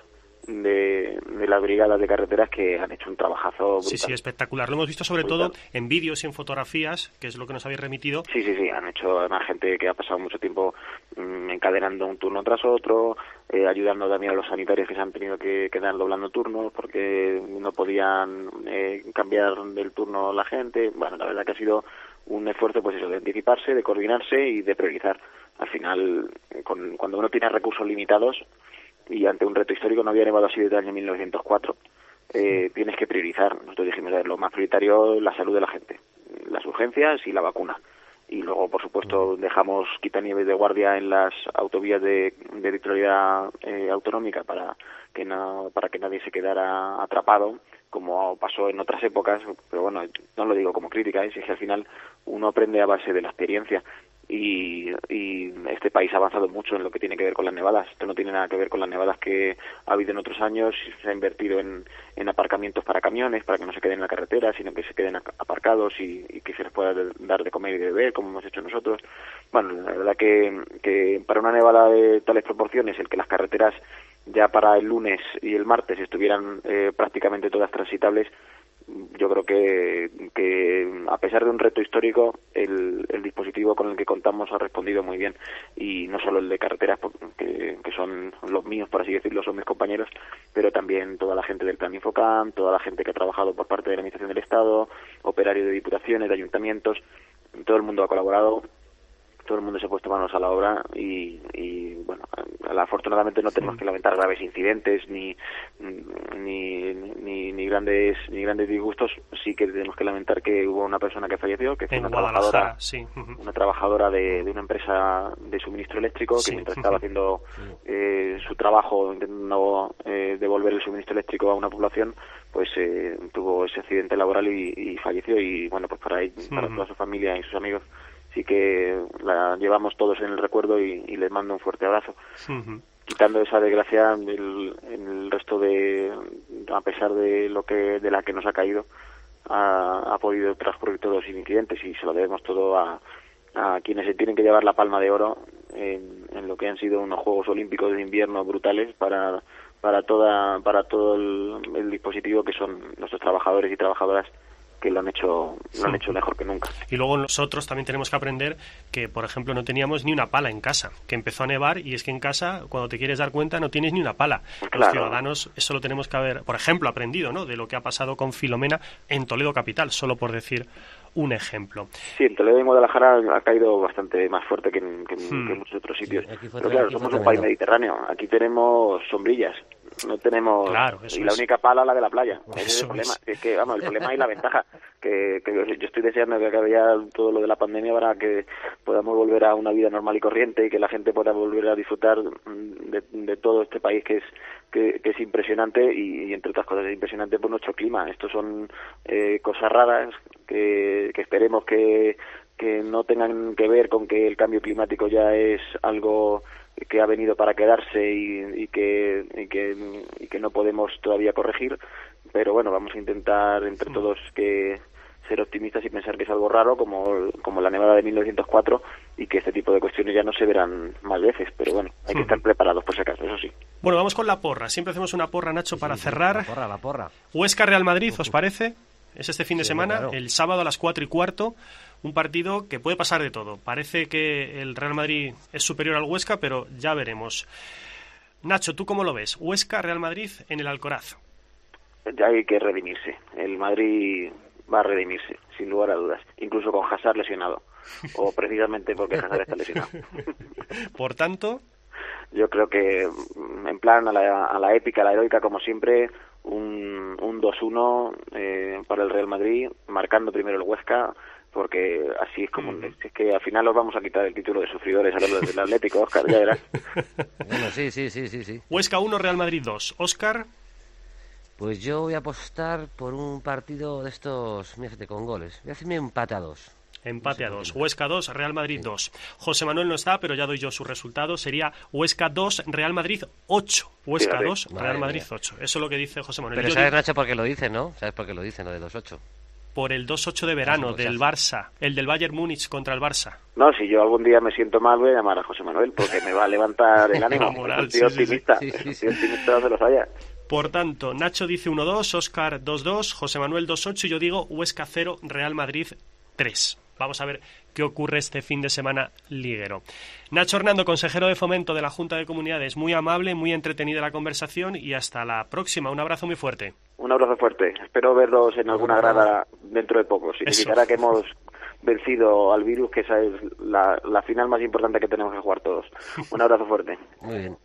de, de las brigadas de carreteras que han hecho un trabajazo brutal. Sí, sí, espectacular. Lo hemos visto sobre brutal. todo en vídeos y en fotografías, que es lo que nos habéis remitido. Sí, sí, sí, han hecho además gente que ha pasado mucho tiempo mmm, encadenando un turno tras otro, eh, ayudando también a los sanitarios que se han tenido que quedar doblando turnos porque no podían eh, cambiar del turno la gente. Bueno, la verdad que ha sido un esfuerzo, pues eso, de anticiparse, de coordinarse y de priorizar. Al final, con, cuando uno tiene recursos limitados y ante un reto histórico, no había nevado así desde el año mil novecientos cuatro, eh, tienes que priorizar. Nosotros dijimos, a ver, lo más prioritario, la salud de la gente, las urgencias y la vacuna. Y luego, por supuesto, dejamos quitanieves de guardia en las autovías de, de titularidad eh, autonómica para que no para que nadie se quedara atrapado, como pasó en otras épocas. Pero bueno, no lo digo como crítica, ¿eh? Si es que al final uno aprende a base de la experiencia. Y, y este país ha avanzado mucho en lo que tiene que ver con las nevadas. Esto no tiene nada que ver con las nevadas que ha habido en otros años. Se ha invertido en, en aparcamientos para camiones, para que no se queden en la carretera, sino que se queden aparcados y, y que se les pueda dar de comer y de beber, como hemos hecho nosotros. Bueno, la verdad que, que para una nevada de tales proporciones, el que las carreteras ya para el lunes y el martes estuvieran eh, prácticamente todas transitables, yo creo que, que a pesar de un reto histórico, el, el dispositivo con el que contamos ha respondido muy bien, y no solo el de carreteras, que, que son los míos, por así decirlo, son mis compañeros, pero también toda la gente del Plan Infocam, toda la gente que ha trabajado por parte de la Administración del Estado, operarios de diputaciones, de ayuntamientos, todo el mundo ha colaborado. Todo el mundo se ha puesto manos a la obra y, y bueno, afortunadamente no tenemos que lamentar graves incidentes ni ni, ni ni grandes ni grandes disgustos. Sí que tenemos que lamentar que hubo una persona que falleció, que fue en una trabajadora, sí. uh-huh. una trabajadora de, de una empresa de suministro eléctrico que sí. mientras uh-huh. estaba haciendo eh, su trabajo intentando eh, devolver el suministro eléctrico a una población, pues eh, tuvo ese accidente laboral y, y falleció. Y bueno, pues para, uh-huh. para toda su familia y sus amigos sí que la llevamos todos en el recuerdo y, y les mando un fuerte abrazo. Uh-huh. Quitando esa desgracia, el, el resto de, a pesar de lo que de la que nos ha caído, ha, ha podido transcurrir todos sin incidentes, y se lo debemos todo a, a quienes se tienen que llevar la palma de oro en, en lo que han sido unos Juegos Olímpicos de invierno brutales para para toda para todo el, el dispositivo que son nuestros trabajadores y trabajadoras, que lo han hecho lo han hecho mejor que nunca. Y luego nosotros también tenemos que aprender que, por ejemplo, no teníamos ni una pala en casa, que empezó a nevar, y es que en casa, cuando te quieres dar cuenta, no tienes ni una pala. Claro. Los ciudadanos, eso lo tenemos que haber, por ejemplo, aprendido, ¿no?, de lo que ha pasado con Filomena en Toledo capital, solo por decir un ejemplo. Sí, en Toledo y Guadalajara ha caído bastante más fuerte que en, que en, hmm. que en muchos otros sitios. Sí, pero claro, somos un país mediterráneo, aquí tenemos sombrillas, no tenemos, claro, y la es. única pala la de la playa. Ese eso es el problema. Es. Es que, vamos, el problema y la ventaja que, que yo estoy deseando que acabe ya todo lo de la pandemia para que podamos volver a una vida normal y corriente y que la gente pueda volver a disfrutar de, de todo este país que es que, que es impresionante, y, y entre otras cosas es impresionante por nuestro clima. Estos son eh, cosas raras que, que esperemos que que no tengan que ver con que el cambio climático ya es algo que ha venido para quedarse y, y que y que y que no podemos todavía corregir, pero bueno, vamos a intentar entre todos que ser optimistas y pensar que es algo raro como como la nevada de mil novecientos cuatro, y que este tipo de cuestiones ya no se verán más veces, pero bueno, hay que estar preparados por si acaso, eso sí. Bueno, vamos con la porra. Siempre hacemos una porra, Nacho, para sí, cerrar. La porra, la porra. Huesca Real Madrid, ¿os parece? Es este fin de sí, semana, claro. El sábado a las cuatro y cuarto, un partido que puede pasar de todo. Parece que el Real Madrid es superior al Huesca, pero ya veremos. Nacho, ¿tú cómo lo ves? Huesca, Real Madrid en el Alcoraz. Ya hay que redimirse. El Madrid va a redimirse, sin lugar a dudas. Incluso con Hazard lesionado. O precisamente porque Hazard está lesionado. Por tanto, yo creo que en plan a la, a la épica, a la heroica, como siempre, un, un dos uno eh, para el Real Madrid, marcando primero el Huesca, porque así es como... Mm. Es que al final os vamos a quitar el título de sufridores a los del Atlético, Óscar, ya verás. Bueno, sí, sí, sí, sí, sí. Huesca uno, Real Madrid dos. Óscar. Pues yo voy a apostar por un partido de estos, fíjate, con goles. Voy a hacerme empate a dos. Empate a dos. Huesca dos, Real Madrid dos. José Manuel no está, pero ya doy yo su resultado. Sería Huesca dos, Real Madrid ocho. Huesca dos, Real Madrid ocho. Eso es lo que dice José Manuel. Pero yo sabes, digo... Nacho, por qué lo dice, ¿no? ¿Sabes por qué lo dice, lo de dos ocho? Por el dos ocho de verano, del Barça. El del Bayern Múnich contra el Barça. No, si yo algún día me siento mal, voy a llamar a José Manuel, porque me va a levantar el ánimo. Moral, es un tío sí, optimista. Sí, sí, sí. Es un tío optimista donde los haya. Por tanto, Nacho dice uno dos, Óscar dos dos, José Manuel dos ocho y yo digo Huesca cero, Real Madrid tres. Vamos a ver qué ocurre este fin de semana liguero. Nacho Hernando, consejero de Fomento de la Junta de Comunidades, muy amable, muy entretenida la conversación y hasta la próxima. Un abrazo muy fuerte. Un abrazo fuerte. Espero verlos en alguna grada dentro de poco. Significará Eso. que hemos vencido al virus, que esa es la, la final más importante que tenemos que jugar todos. Un abrazo fuerte. Muy bien.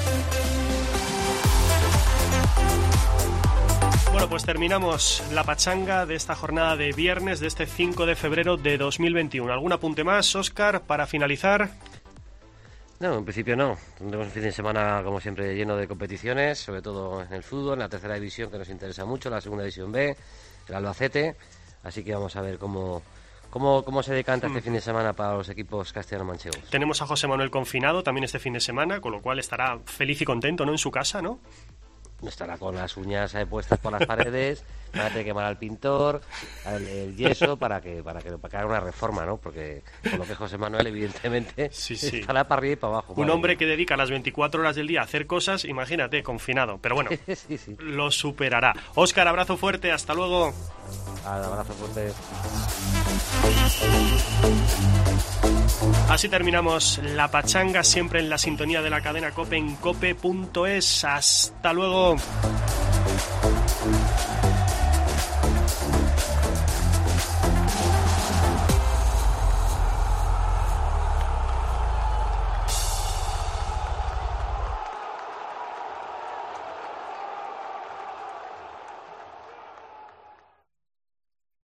Bueno, pues terminamos la pachanga de esta jornada de viernes de este cinco de febrero de dos mil veintiuno. ¿Algún apunte más, Óscar, para finalizar? No, en principio no. Tendremos un fin de semana, como siempre, lleno de competiciones, sobre todo en el fútbol, en la tercera división, que nos interesa mucho, la segunda división B, el Albacete. Así que vamos a ver cómo, cómo, cómo se decanta mm. este fin de semana para los equipos castellano-manchegos. Tenemos a José Manuel confinado también este fin de semana, con lo cual estará feliz y contento, ¿no?, en su casa, ¿no? Estará con las uñas eh, puestas por las paredes, van a tener que llamar al pintor, al el yeso, para que para que, para que haga una reforma, ¿no? Porque con lo que es José Manuel, evidentemente, sí, sí. estará para arriba y para abajo. Un hombre mía. que dedica las veinticuatro horas del día a hacer cosas, imagínate, confinado. Pero bueno, sí, sí. lo superará. Óscar, abrazo fuerte, hasta luego. Al abrazo fuerte. Así terminamos la pachanga, siempre en la sintonía de la cadena COPE en cope punto es. Hasta luego.